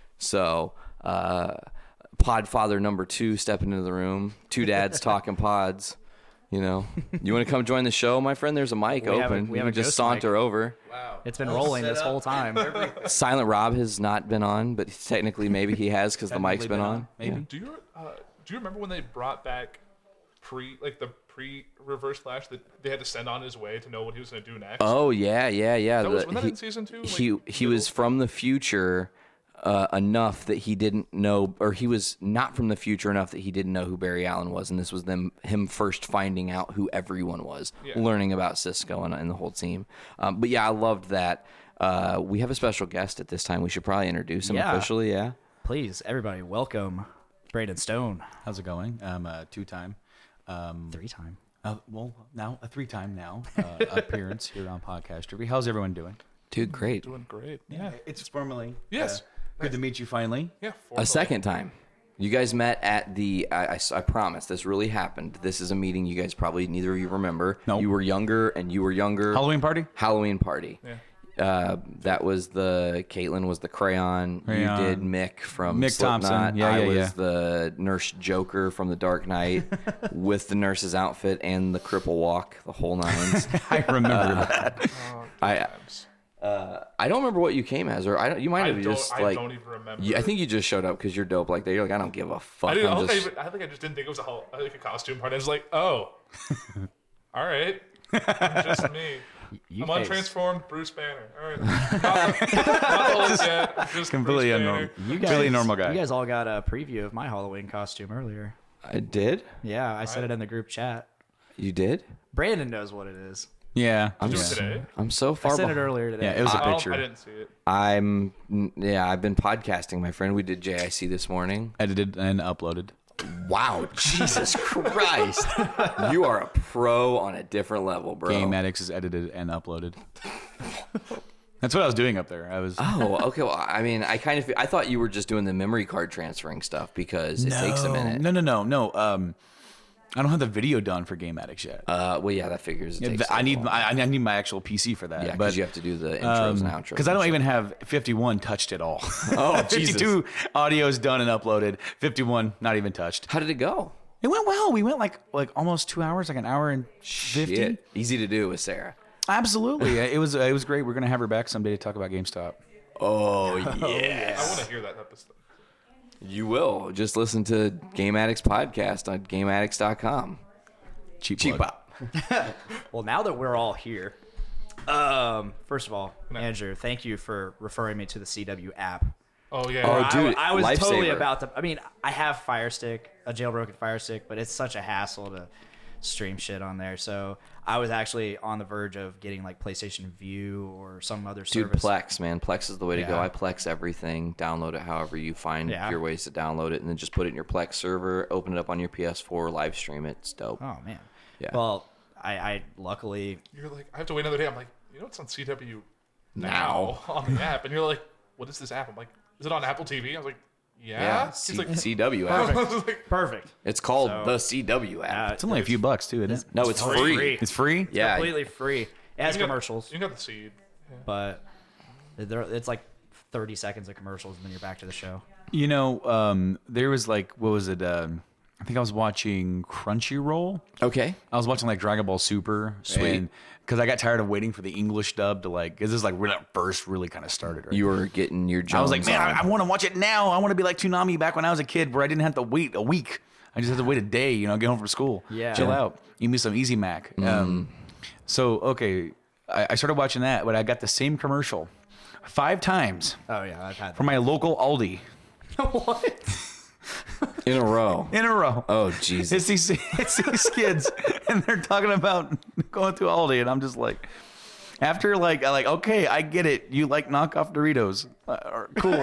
So, uh, Podfather number two stepping into the room. Two dads talking pods. You know, you want to come join the show, my friend? There's a mic We have a- open. we you have can a just ghost mic. saunter over. It's been rolling this whole time. Silent Rob has not been on, but technically maybe he has because the mic's Technically been been on. on, maybe. Yeah. Do you uh, do you remember when they brought back pre like the pre Reverse Flash that they had to send on his way to know what he was going to do next? Oh yeah, yeah, yeah. That was- The- was that he, in season two, like, he he was middle? from the future uh, enough that he didn't know, or he was not from the future enough that he didn't know who Barry Allen was, and this was them him first finding out who everyone was, Yeah. learning about Cisco and, and the whole team. Um, but yeah, I loved that. Uh, we have a special guest at this time. We should probably introduce him Yeah. officially. Yeah. Please, everybody, welcome Brandon Stone. How's it going? I'm a two-time, um, Three time. uh, well, now a three-time now uh, appearance here on Podcast Trivia. How's everyone doing? Dude, great. Doing great. Yeah. It's formally. Yes. uh, good to meet you finally. Yeah. A formally. second time. You guys met at the, I, I, I promise, this really happened. This is a meeting you guys probably, neither of you remember. Nope. You were younger and you were younger. Halloween party? Halloween party. Yeah. Uh, that was the, Caitlin was the crayon. Crayon. You did Mick from Mick Slipknot. Thompson. Yeah, I yeah, was yeah. the nurse Joker from The Dark Knight with the nurse's outfit and the cripple walk, the whole nines. I remember that. Oh, I- good times. Uh, I don't remember what you came as, or I don't, you might I have don't. just I like, don't even remember. you, I think you just showed up because you're dope like that. You're like, I don't give a fuck. I, didn't, I, I'm don't just, think I, even- I think I just didn't think it was a whole, like a costume party. I was like, oh, all right, I'm just me. You I'm guys- untransformed Bruce Banner. All right, not, not old yet. I'm just Completely Bruce unnormal. Banner. You guys, Really normal guy. You guys all got a preview of my Halloween costume earlier. I did. Yeah, I said it in the group chat. You did. Brandon knows what it is. Yeah. I'm Do it s- today. I'm so I far said it behind. earlier today. Yeah, it was a Oh, picture. I didn't see it. I'm yeah. I've been podcasting, my friend. We did J I C this morning. Edited and uploaded. Wow, Jesus Christ! You are a pro on a different level, bro. Game Addicts is edited and uploaded. That's what I was doing up there. I was. Oh, okay. Well, I mean, I kind of I thought you were just doing the memory card transferring stuff because it takes a minute. No, no, no, no. Um, I don't have the video done for Game Addicts yet. Uh, well, yeah, that figures. It Yeah, takes th- I a need while. I, I need my actual P C for that. Yeah, but because you have to do the intros and outros. because I don't even have fifty-one touched at all. Oh, Jesus. fifty-two audios done and uploaded. fifty-one not even touched. How did it go? It went well. We went like like almost two hours, like an hour and fifty. Shit. Easy to do with Sarah. Absolutely, it was it was great. We're gonna have her back someday to talk about GameStop. Oh I yes, want to hear that episode. you will. Just listen to Game Addicts podcast on game addicts dot com. Cheap Cheap plug. pop. Well, now that we're all here, um, first of all, Andrew, thank you for referring me to the C W app. Oh yeah. Oh, I- dude. I, I was totally lifesaver. about to. I mean, I have Fire Stick, a jailbroken Fire Stick, but it's such a hassle to stream shit on there. So I was actually on the verge of getting like PlayStation View or some other Dude, service. Plex, man. Plex is the way to go. Yeah. I Plex everything. Download it however you find Yeah. your ways to download it, and then just put it in your Plex server, open it up on your P S four, live stream it. It's dope. Oh man. Yeah. Well, I, I luckily You're like, I have to wait another day. I'm like, you know what's on C W Now. now on the app? And you're like, what is this app? I'm like, is it on Apple T V? I was like, yeah. Yeah, He's C- like, C W I app. was like, perfect. It's called So- the C W app. Uh, It's only a few bucks too, isn't it? no, it's free. free. It's free. Yeah, completely free. It has you got- commercials, You got the seed. Yeah. but they're- it's like thirty seconds of commercials, and then you're back to the show. You know, um, there was like, what was it? Um, I think I was watching Crunchyroll. Okay. I was watching like Dragon Ball Super. Sweet. Because I got tired of waiting for the English dub to like, because this is like when it first really kind of started. Right? You were getting your Jones I was like, man, on. I, I want to watch it now. I want to be like Toonami back when I was a kid, where I didn't have to wait a week. I just had to wait a day. You know, get home from school. Yeah. Chill Yeah. out. Eat me some Easy Mac. Um, so okay, I, I started watching that, but I got the same commercial five times Oh yeah, I've had from my local Aldi in a row. in a row. Oh, Jesus. It's these, it's these kids, and they're talking about going through Aldi, and I'm just like, after like, I like, okay, I get it. You like knockoff Doritos, uh, or- cool.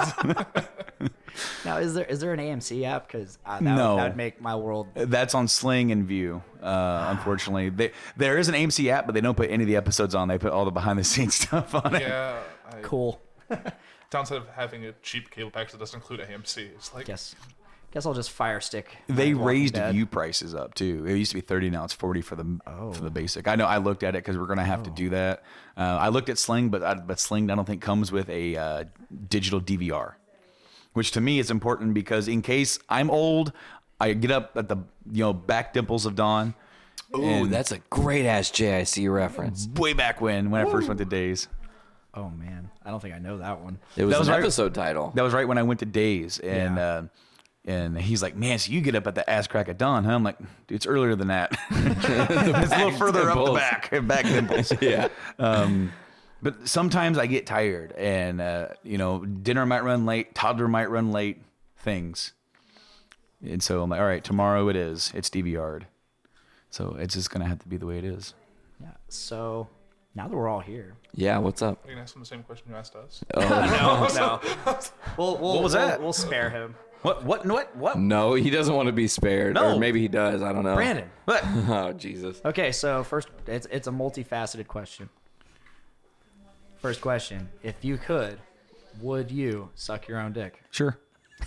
Now, is there is there an A M C app? Because uh, that, No. would, that would make my world. That's on Sling and View. Uh, unfortunately, they, there is an A M C app, but they don't put any of the episodes on. They put all the behind the scenes stuff on it. Yeah. I, Cool. Downside of having a cheap cable package that doesn't include A M C. It's like, Guess guess I'll just fire stick. They Walking raised Dead. view prices up too. It used to be thirty, now it's forty for the for the basic. I know. I looked at it because we're gonna have to do that. Uh, I looked at Sling, but I, but Sling I don't think comes with a uh, digital D V R, which to me is important because in case I'm old, I get up at the you know back dimples of dawn. Ooh, and that's a great ass J I C reference. way back when when I first went to Days. Oh man, I don't think I know that one. It was, That was an right- episode title. That was right when I went to Days, and Yeah. uh, and he's like, "Man, so you get up at the ass crack of dawn, huh?" I'm like, "Dude, it's earlier than that. It's a little further up the dimples. back, back dimples." yeah. Um, but sometimes I get tired, and uh, you know, dinner might run late, toddler might run late, things, and so I'm like, "All right, tomorrow it is. It's D V R'd." So it's just gonna have to be the way it is. Yeah. So now that we're all here, Yeah, what's up? you can ask him the same question you asked us. Oh, no, no. We'll, we'll, What was we'll, that? We'll spare him. What? What? What? What? no, he doesn't want to be spared. No. Or maybe he does. I don't know. Brandon. What? Oh, Jesus. Okay, so first, it's it's a multifaceted question. First question: if you could, would you suck your own dick? Sure.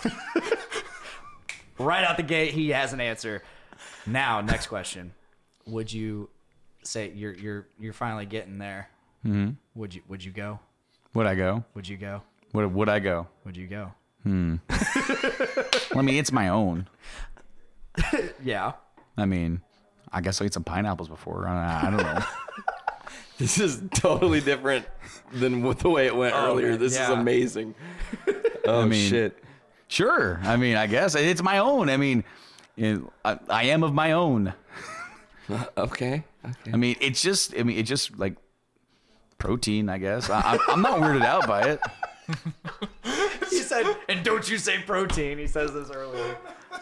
Right out the gate, he has an answer. Now, next question: would you say you're you're you're finally getting there? Mm-hmm. Would you would you go? Would I go? Would you go? Would Would I go? Would you go? Well, I mean, it's my own. Yeah. I mean, I guess I ate some pineapples before. I, I don't know. This is totally different than with the way it went Oh, earlier. man, This is yeah. amazing. Oh, mean- shit. Sure. I mean, I guess it's my own. I mean, you know, I, I am of my own. Okay. Okay. I mean, it's just. I mean, it's just like protein. I guess. I, I'm- I'm not weirded out by it. He said, and don't you say protein? He says this earlier.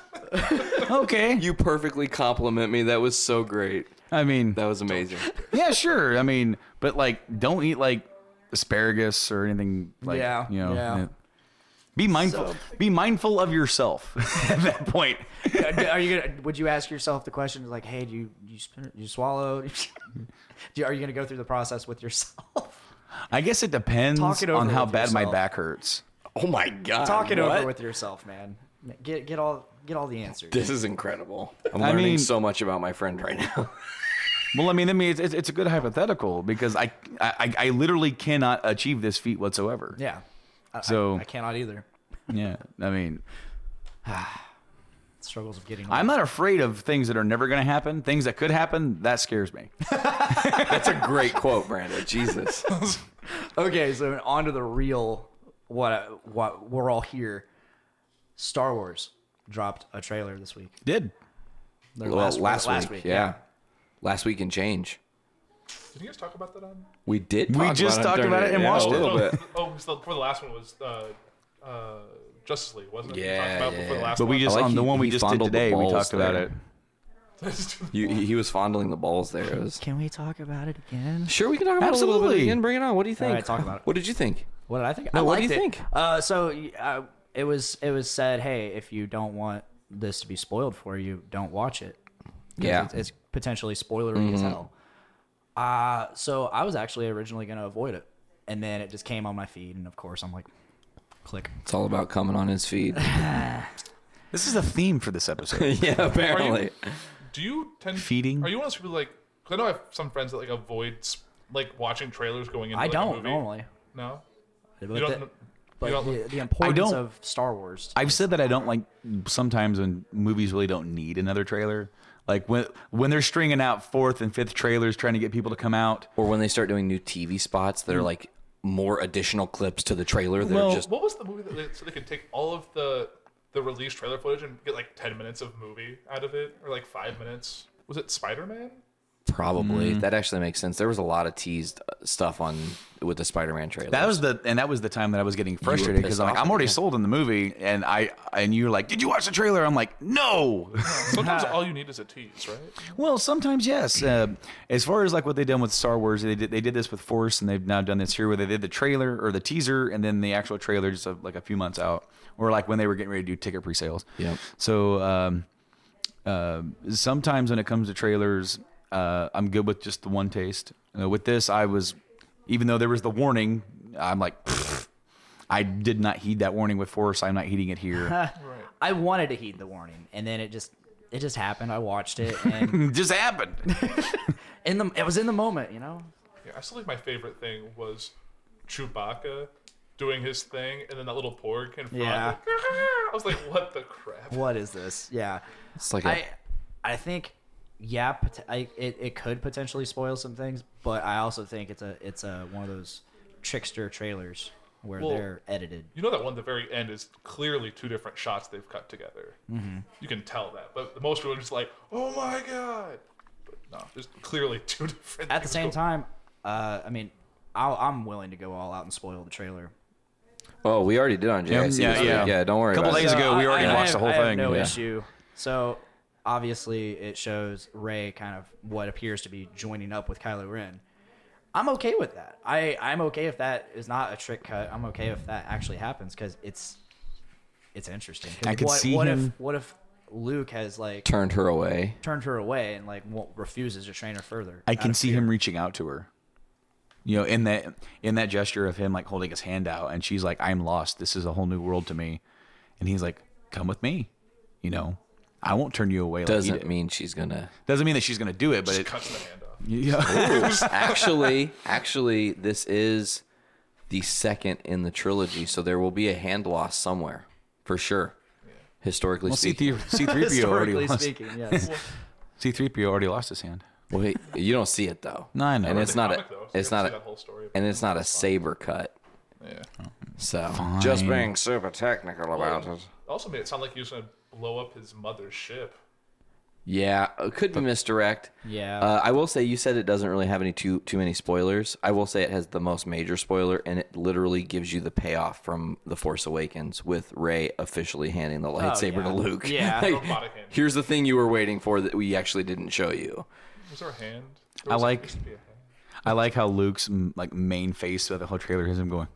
Okay. You perfectly compliment me. That was so great. I mean, That was amazing. yeah, sure. I mean, but like, don't eat like asparagus or anything. Like, Yeah, You know. yeah. Be mindful. So- Be mindful of yourself at that point. Are you gonna? Would you ask yourself the question like, "Hey, do you do you, spin- do you swallow? do you, are you gonna go through the process with yourself? I guess it depends Talk it over on how with bad my yourself. back hurts. Oh, my God. Talk it what? over with yourself, man. Get get all get all the answers. This is incredible. I'm I learning mean- so much about my friend right now. Well, I mean, I mean, it's, it's, it's a good hypothetical because I, I, I literally cannot achieve this feat whatsoever. Yeah. I, So- I, I cannot either. Yeah, I mean, Struggles of getting. I'm not afraid of things that are never going to happen. Things that could happen, that scares me. That's a great quote, Brandon. Jesus. Okay, so on to the real. What what we're all here. Star Wars dropped a trailer this week. Did Or Well, last, last week, week, yeah. yeah. Last week and change. Did you guys talk about that on? We did. We talk just about talked during about it and watched a it. little bit. Oh, so before the last one was uh, uh, Justice League, wasn't it? We Yeah, talked about yeah, before the yeah. last but we one? just I like on the he- one we he just did fondled the today. We balls talked about there. it. You, he was fondling the balls there. It was... Can we talk about it again? Sure, we can talk about it a little bit Absolutely. again. Bring it on. What do you think? All right, talk about it. What did you think? What did I think? No, I what do you liked it. think? Uh, so uh, it was it was said, hey, if you don't want this to be spoiled for you, don't watch it. 'Cause Yeah. it's, it's potentially spoilery as hell. Uh, so I was actually originally going to avoid it, and then it just came on my feed, and of course I'm like, click. It's all about coming on his feed. This is a theme for this episode. Yeah, apparently. Do you tend Feeding? Are you one of those people like? Cause I know I have some friends that like avoid like watching trailers going into I like, a don't movie. normally. No. But, You don't. the, you but don't the, the importance don't- of Star Wars. I've said that I don't like sometimes when movies really don't need another trailer. Like when when they're stringing out fourth and fifth trailers trying to get people to come out. Or when they start doing new T V spots that are like more additional clips to the trailer. They're Well- just What was the movie that they, so they could take all of the the released trailer footage and get like ten minutes of movie out of it, or like five minutes? Was it Spider Man? probably that actually makes sense. There was a lot of teased uh, stuff on with the Spider-Man trailer. That was the and that was the time that I was getting frustrated because pissed I'm like off I'm already at it? sold on the movie and I and you're like, did you watch the trailer? I'm like, no. Sometimes all you need is a tease, right? Well, sometimes yes. Uh, as far as like what they've done with Star Wars, they did they did this with Force, and they've now done this here where they did the trailer or the teaser, and then the actual trailer just uh, like a few months out, or like when they were getting ready to do ticket pre-sales. Yep. So um, uh, sometimes when it comes to trailers, uh, I'm good with just the one taste. Uh, with this, I was, even though there was the warning, I'm like, pfft, I did not heed that warning with Force. I'm not heeding it here. Right. I wanted to heed the warning, and then it just it just happened. I watched it, and It just happened. in the it was in the moment, you know. Yeah, I still think my favorite thing was Chewbacca doing his thing, and then that little porg in front. Yeah. Like, I was like, what the crap? What is this? Yeah, It's like a, I I think yeah, pot- I it, it could potentially spoil some things, but I also think it's a it's a one of those trickster trailers where Well, they're edited. You know that one at the very end is clearly two different shots they've cut together. Mm-hmm. You can tell that, but the most people are just like, "Oh my god!" But no, there's clearly two different. At the things same going- time, uh, I mean, I'll, I'm willing to go all out and spoil the trailer. oh, we already did on J I C. Yeah, this week. yeah. yeah. Don't worry. Couple about days it. ago, we I- already I watched have- the whole I have thing. no Yeah. issue. So obviously, it shows Rey kind of what appears to be joining up with Kylo Ren. I'm okay with that. I I'm okay if that is not a trick cut. I'm okay if that actually happens because it's it's interesting. 'Cause I could what, see what him- if what if Luke has like Turned her away. turned her away and like won't, refuses to train her further. I out can of see fear? him reaching out to her. You know, in that in that gesture of him like holding his hand out, and she's like, "I'm lost. This is a whole new world to me," and he's like, "Come with me." You know, I won't turn you away. Like you Doesn't did. mean she's gonna. doesn't mean that she's gonna do it, but just it, cuts the hand off. yeah. actually, actually, this is the second in the trilogy, so there will be a hand loss somewhere for sure. Historically Well, C speaking. three P O already Historically lost. speaking, yes. C three P O already lost his hand. Wait, you don't see it though. No, I know. And it's The not a. comic, though, so It's you not don't a. see that whole story. And it's not a saber cut. Yeah. So Fine. just being super technical about it. Also made it sound like he was gonna blow up his mother's ship. Yeah, it could be misdirect. Yeah. Uh, I will say you said it doesn't really have any too too many spoilers. I will say it has the most major spoiler, and it literally gives you the payoff from The Force Awakens with Rey officially handing the lightsaber yeah. to Luke. Yeah. Like, Robotic hand. here's the thing you were waiting for that we actually didn't show you. Was there a hand? There I was- like- used to be a hand. I like how Luke's mm, like main face of the whole trailer is him going.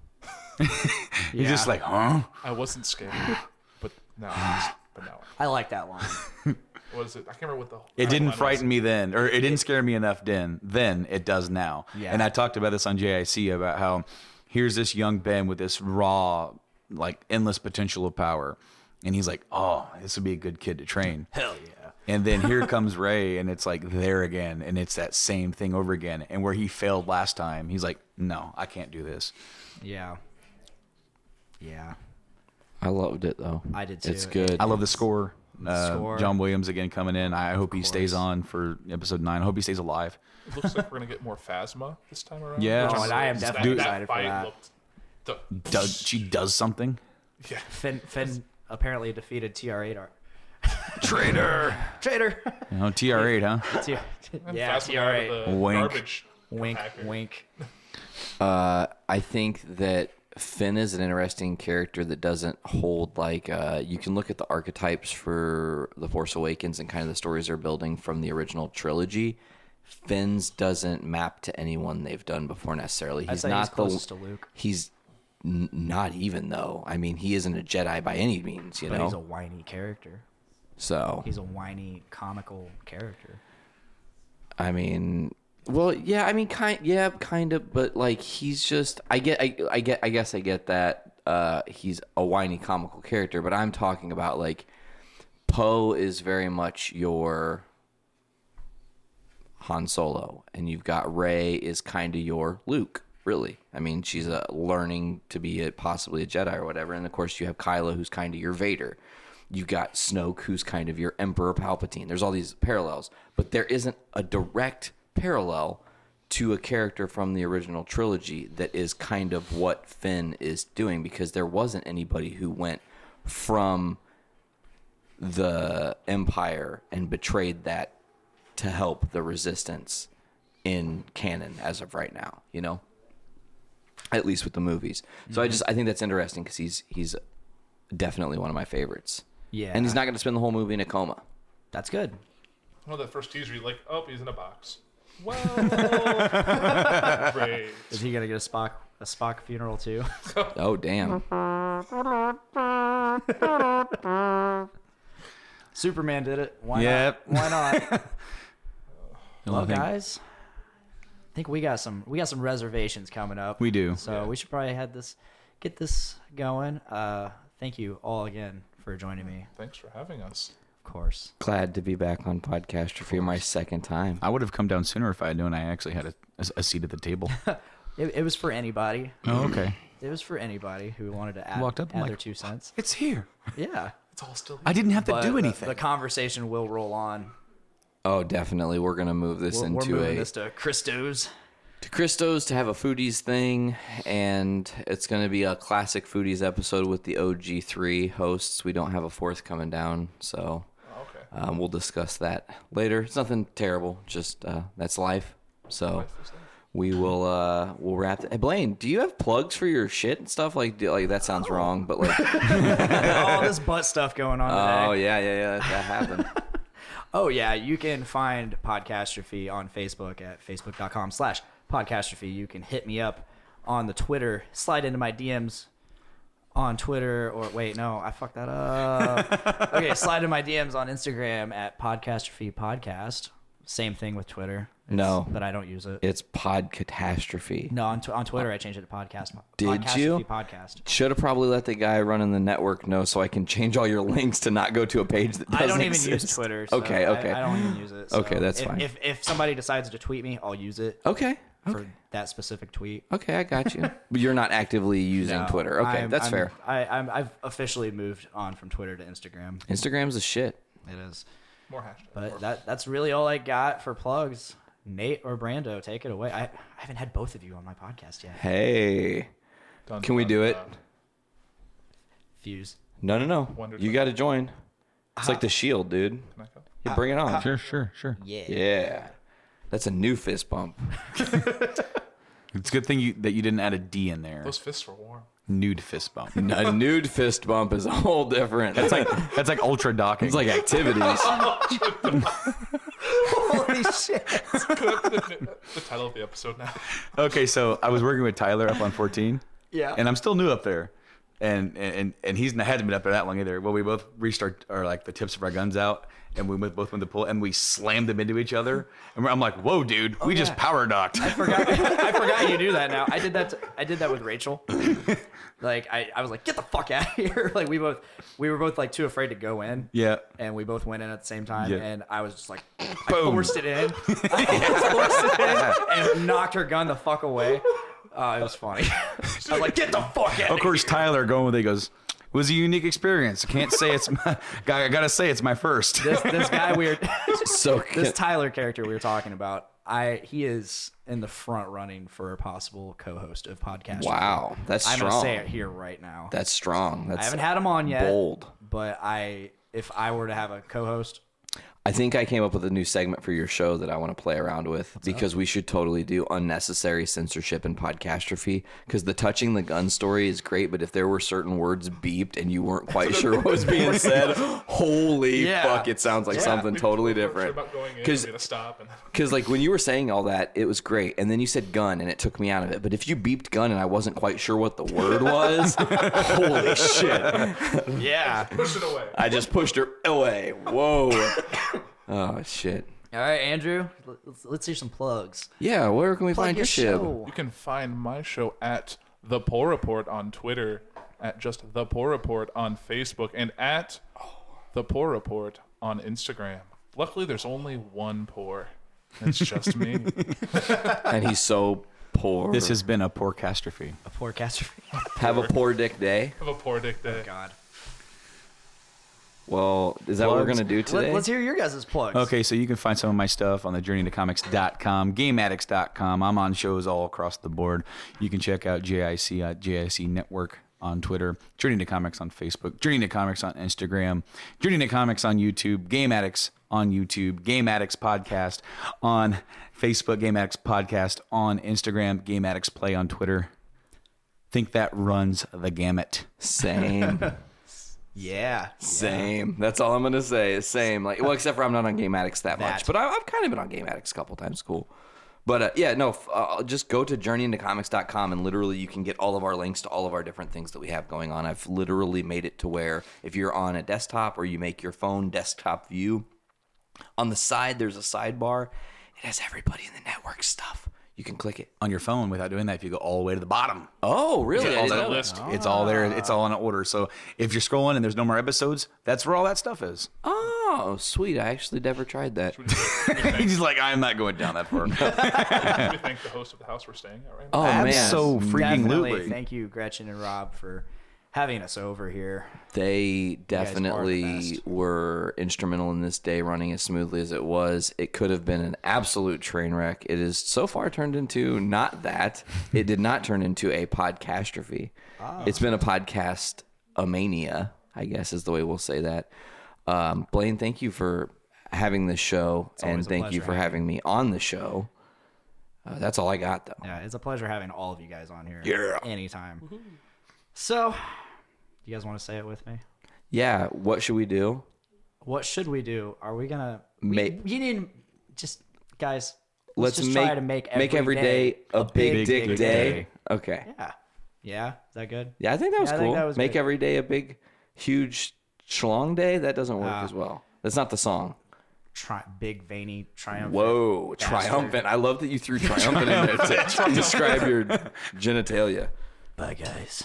He's Yeah. just like, huh? I wasn't scared, but now, but now, I like that line. what is it? I can't remember what the. It didn't line was. frighten me then, or it didn't scare me enough then. Then it does now. Yeah. And I talked about this on J I C about how here's this young Ben with this raw, like endless potential of power, and he's like, oh, this would be a good kid to train. Hell yeah. And then here comes Rey, and it's like there again, and it's that same thing over again. And where he failed last time, he's like, no, I can't do this. Yeah. Yeah. I loved it though. I did too. It's good. I love the score. Uh, Score. John Williams again coming in. I hope he stays course. on for episode nine. I hope he stays alive. It looks like we're gonna get more Phasma this time around. Yeah. Which Oh, I'm and I am really- definitely that, excited for fight that. Looked, the, Does she does something? yeah. Finn Finn apparently defeated T R eight. Ar- Traitor. Traitor. You know, T R eight, huh? T- And yeah, Phasma T R eight. out of the Wink. Garbage Wink, packer. wink. Uh, I think that Finn is an interesting character that doesn't hold like uh, you can look at the archetypes for The Force Awakens and kind of the stories they're building from the original trilogy. Finn's doesn't map to anyone they've done before necessarily. He's I'd say not he's the closest to Luke. He's n- not even though. I mean, he isn't a Jedi by any means, you But know. he's a whiny character. So He's a whiny, comical character. I mean, well, yeah, I mean, kind, yeah, kind of, but like he's just. I get, I, I get, I guess I get that uh, he's a whiny, comical character, but I'm talking about like Poe is very much your Han Solo, and you've got Rey is kind of your Luke. Really, I mean, she's a, learning to be a, possibly a Jedi or whatever, and of course you have Kylo, who's kind of your Vader. You've got Snoke, who's kind of your Emperor Palpatine. There's all these parallels, but there isn't a direct parallel to a character from the original trilogy that is kind of what Finn is doing, because there wasn't anybody who went from the Empire and betrayed that to help the Resistance in canon as of right now, you know? At least with the movies. So I just I think that's interesting because he's he's definitely one of my favorites. Yeah. And he's not going to spend the whole movie in a coma. That's good. Well, that first teaser, you're like, oh, he's in a box. Well, great. Is he gonna get a Spock a Spock funeral too? Oh, damn. Superman did it. Why Yep. not? Why not? Well, I think- guys, I think we got some we got some reservations coming up. We do. So we should probably head this get this going. Uh, thank you all again for joining me. Thanks for having us. Of course. Glad to be back on Podcastrophe my second time. I would have come down sooner if I had known I actually had a, a, a seat at the table. It, it was for anybody. Oh, okay. It was for anybody who wanted to add, Walked up, I'm add like, their two cents. It's here. Yeah. It's all still I didn't have to But do the- anything. The, conversation will roll on. Oh, definitely. We're going to move this We're, we're into moving a this to Christos. to Christos to have a foodies thing, and it's going to be a classic foodies episode with the O G three hosts. We don't have a fourth coming down, so Okay. um, we'll discuss that later. It's nothing terrible, just uh, that's life. So we will uh, we'll wrap. It. Hey, Blaine, do you have plugs for your shit and stuff? Like, do, like that sounds wrong, but like, All this butt stuff going on today. oh yeah, yeah, yeah, that happened. Oh, yeah. You can find Podcastrophe on Facebook at facebook.com slash Podcastrophe. You can hit me up on the Twitter. Slide into my D Ms on Twitter. Or wait, no, I fucked that up. Okay, slide into my D Ms on Instagram at Podcastrophe Podcast. Same thing with Twitter. It's- No. But I don't use it. It's Pod Catastrophe. No, on, tw- on Twitter, I changed it to Podcast. Did Podcastrophe you? Podcast. Should have probably let the guy running the network know so I can change all your links to not go to a page that doesn't I don't even exist. use Twitter. So okay, okay. I, I don't even use it. so Okay, that's if, fine. If, if somebody decides to tweet me, I'll use it Okay. for Okay. that specific tweet. Okay, I got you. But you're not actively using No, Twitter. Okay, I'm- that's I'm- fair. I, I'm, I've officially moved on from Twitter to Instagram. Instagram's a shit. It is. More hashtags. But that that's really all I got for plugs. Nate or Brando, take it away. I, I haven't had both of you on my podcast yet. Hey. Dun, Can we dun, do it? dun. Fuse. No, no, no. Wonder You Twin. got to join. It's like the Shield, dude. Can I go? Yeah, bring it on. Sure, sure, sure. Yeah. Yeah. That's a new fist bump. It's a good thing you, that you didn't add a D in there. Those fists were warm. Nude fist bump. A nude fist bump is a whole different. That's like That's like ultra docking. it's like activities. Holy shit. the, the title of the episode now. Okay, so I was working with Tyler up on fourteen. Yeah. And I'm still new up there. And and and he's hadn't been up there that long either. Well, we both reached our, our like the tips of our guns out, and we both went to pull, and we slammed them into each other. And we're, I'm like, "Whoa, dude, we just yeah. power docked." I forgot. I forgot you do that now. I did that. To, I did that with Rachel. Like I, I was like, get the fuck out of here. Like we both, we were both like too afraid to go in. Yeah. And we both went in at the same time, Yeah. and I was just like, I Boom. forced it in. I forced it in and knocked her gun the fuck away. Uh, it was funny. I was like, get the fuck out. Of course, Tyler going with it goes, "It was a unique experience. I can't say it's my. I gotta say it's my first." This this guy we were, So this Tyler character we were talking about. I he is in the front running for a possible co-host of podcast. wow, that's I'm strong. gonna say it here right now. That's strong. That's I haven't had him on yet. bold. But I, if I were to have a co-host, I think I came up with a new segment for your show that I want to play around with What's because up? we should totally do unnecessary censorship and podcastrophe. Because the touching the gun story is great, but if there were certain words beeped and you weren't quite sure what was being said, holy yeah. fuck, it sounds like yeah. something we, totally different. Because like when you were saying all that, it was great, and then you said gun, and it took me out of it. But if you beeped gun and I wasn't quite sure what the word was, holy shit! Yeah, push it away. I just pushed her away. Whoa. Oh shit! All right, Andrew, let's, let's hear some plugs. Yeah, where can we Plug find your, your shit? You can find my show at The Poor Report on Twitter, at just The Poor Report on Facebook, and at The Poor Report on Instagram. Luckily, there's only one poor. It's just me. And he's so poor. This has been a poor catastrophe. A poor catastrophe. Have a poor dick day. Have a poor dick day. Oh God. Well, is that Plugs. what we're going to do today? Let, let's hear your guys' plugs. Okay, so you can find some of my stuff on the journey to comics dot com, game addicts dot com. I'm on shows all across the board. You can check out J I C at J I C Network on Twitter, Journey to Comics on Facebook, Journey to Comics on Instagram, Journey to Comics on YouTube, Game Addicts on YouTube, Game Addicts Podcast on Facebook, Game Addicts Podcast on Instagram, Game Addicts Play on Twitter. Think that runs the gamut. Same. Yeah. Same. Yeah. That's all I'm going to say is same. Like, well, except for I'm not on Game Addicts that, that. much. But I, I've kind of been on Game Addicts a couple times. Cool. But uh, yeah, no, uh, just go to journey into comics dot com and literally you can get all of our links to all of our different things that we have going on. I've literally made it to where if you're on a desktop or you make your phone desktop view, on the side there's a sidebar. It has everybody in the network stuff. You can click it on your phone without doing that. If you go all the way to the bottom. Oh, really? Yeah, all it's, that list. it's all there. It's all in order. So if you're scrolling and there's no more episodes, that's where all that stuff is. Oh, sweet. I actually never tried that. He's like, I'm not going down that far. We thank the host of the house we're staying at right now. Oh, man. So freaking Definitely. Thank you, Gretchen and Rob, for having us over here. They definitely the were instrumental in this day running as smoothly as it was. It could have been an absolute train wreck. It is so far turned into not that. It did not turn into a podcastrophe. Oh. It's been a podcast a mania, I guess is the way we'll say that. Um, Blaine, thank you for having this show, and thank you for having me on the show. Uh, that's all I got, though. Yeah, it's a pleasure having all of you guys on here. Yeah. Anytime. Woo-hoo. So, you guys want to say it with me? Yeah. What should we do? What should we do? Are we gonna make? We, you need just guys. Let's, let's just make, try to make every, make every day, day a big, big dick, dick day. day. Okay. Yeah. Yeah. Is that good? Yeah, I think that was yeah, cool. That was make good. every day a big, huge schlong day. That doesn't work uh, as well. That's not the song. Tri- big veiny triumphant. Whoa, bastard. triumphant! I love that you threw triumphant in there to describe your genitalia. Bye, guys.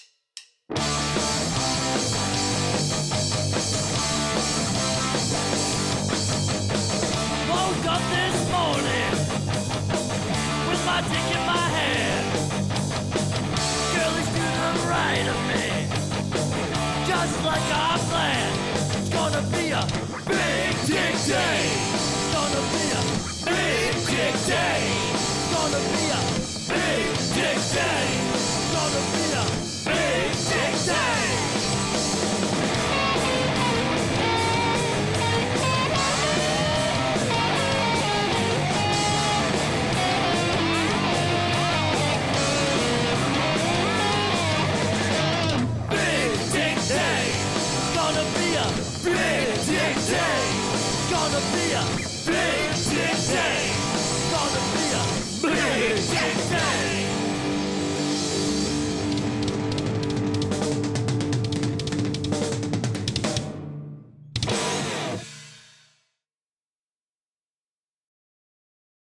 Woke up this morning with my dick in my hand. Girl is to the right of me, just like I planned. It's gonna be a big dick day. It's gonna be a big dick day. It's gonna be a big dick day. It's gonna be a big dick day. Big dick day. It's gonna be a big dick day. It's gonna be a big dick day.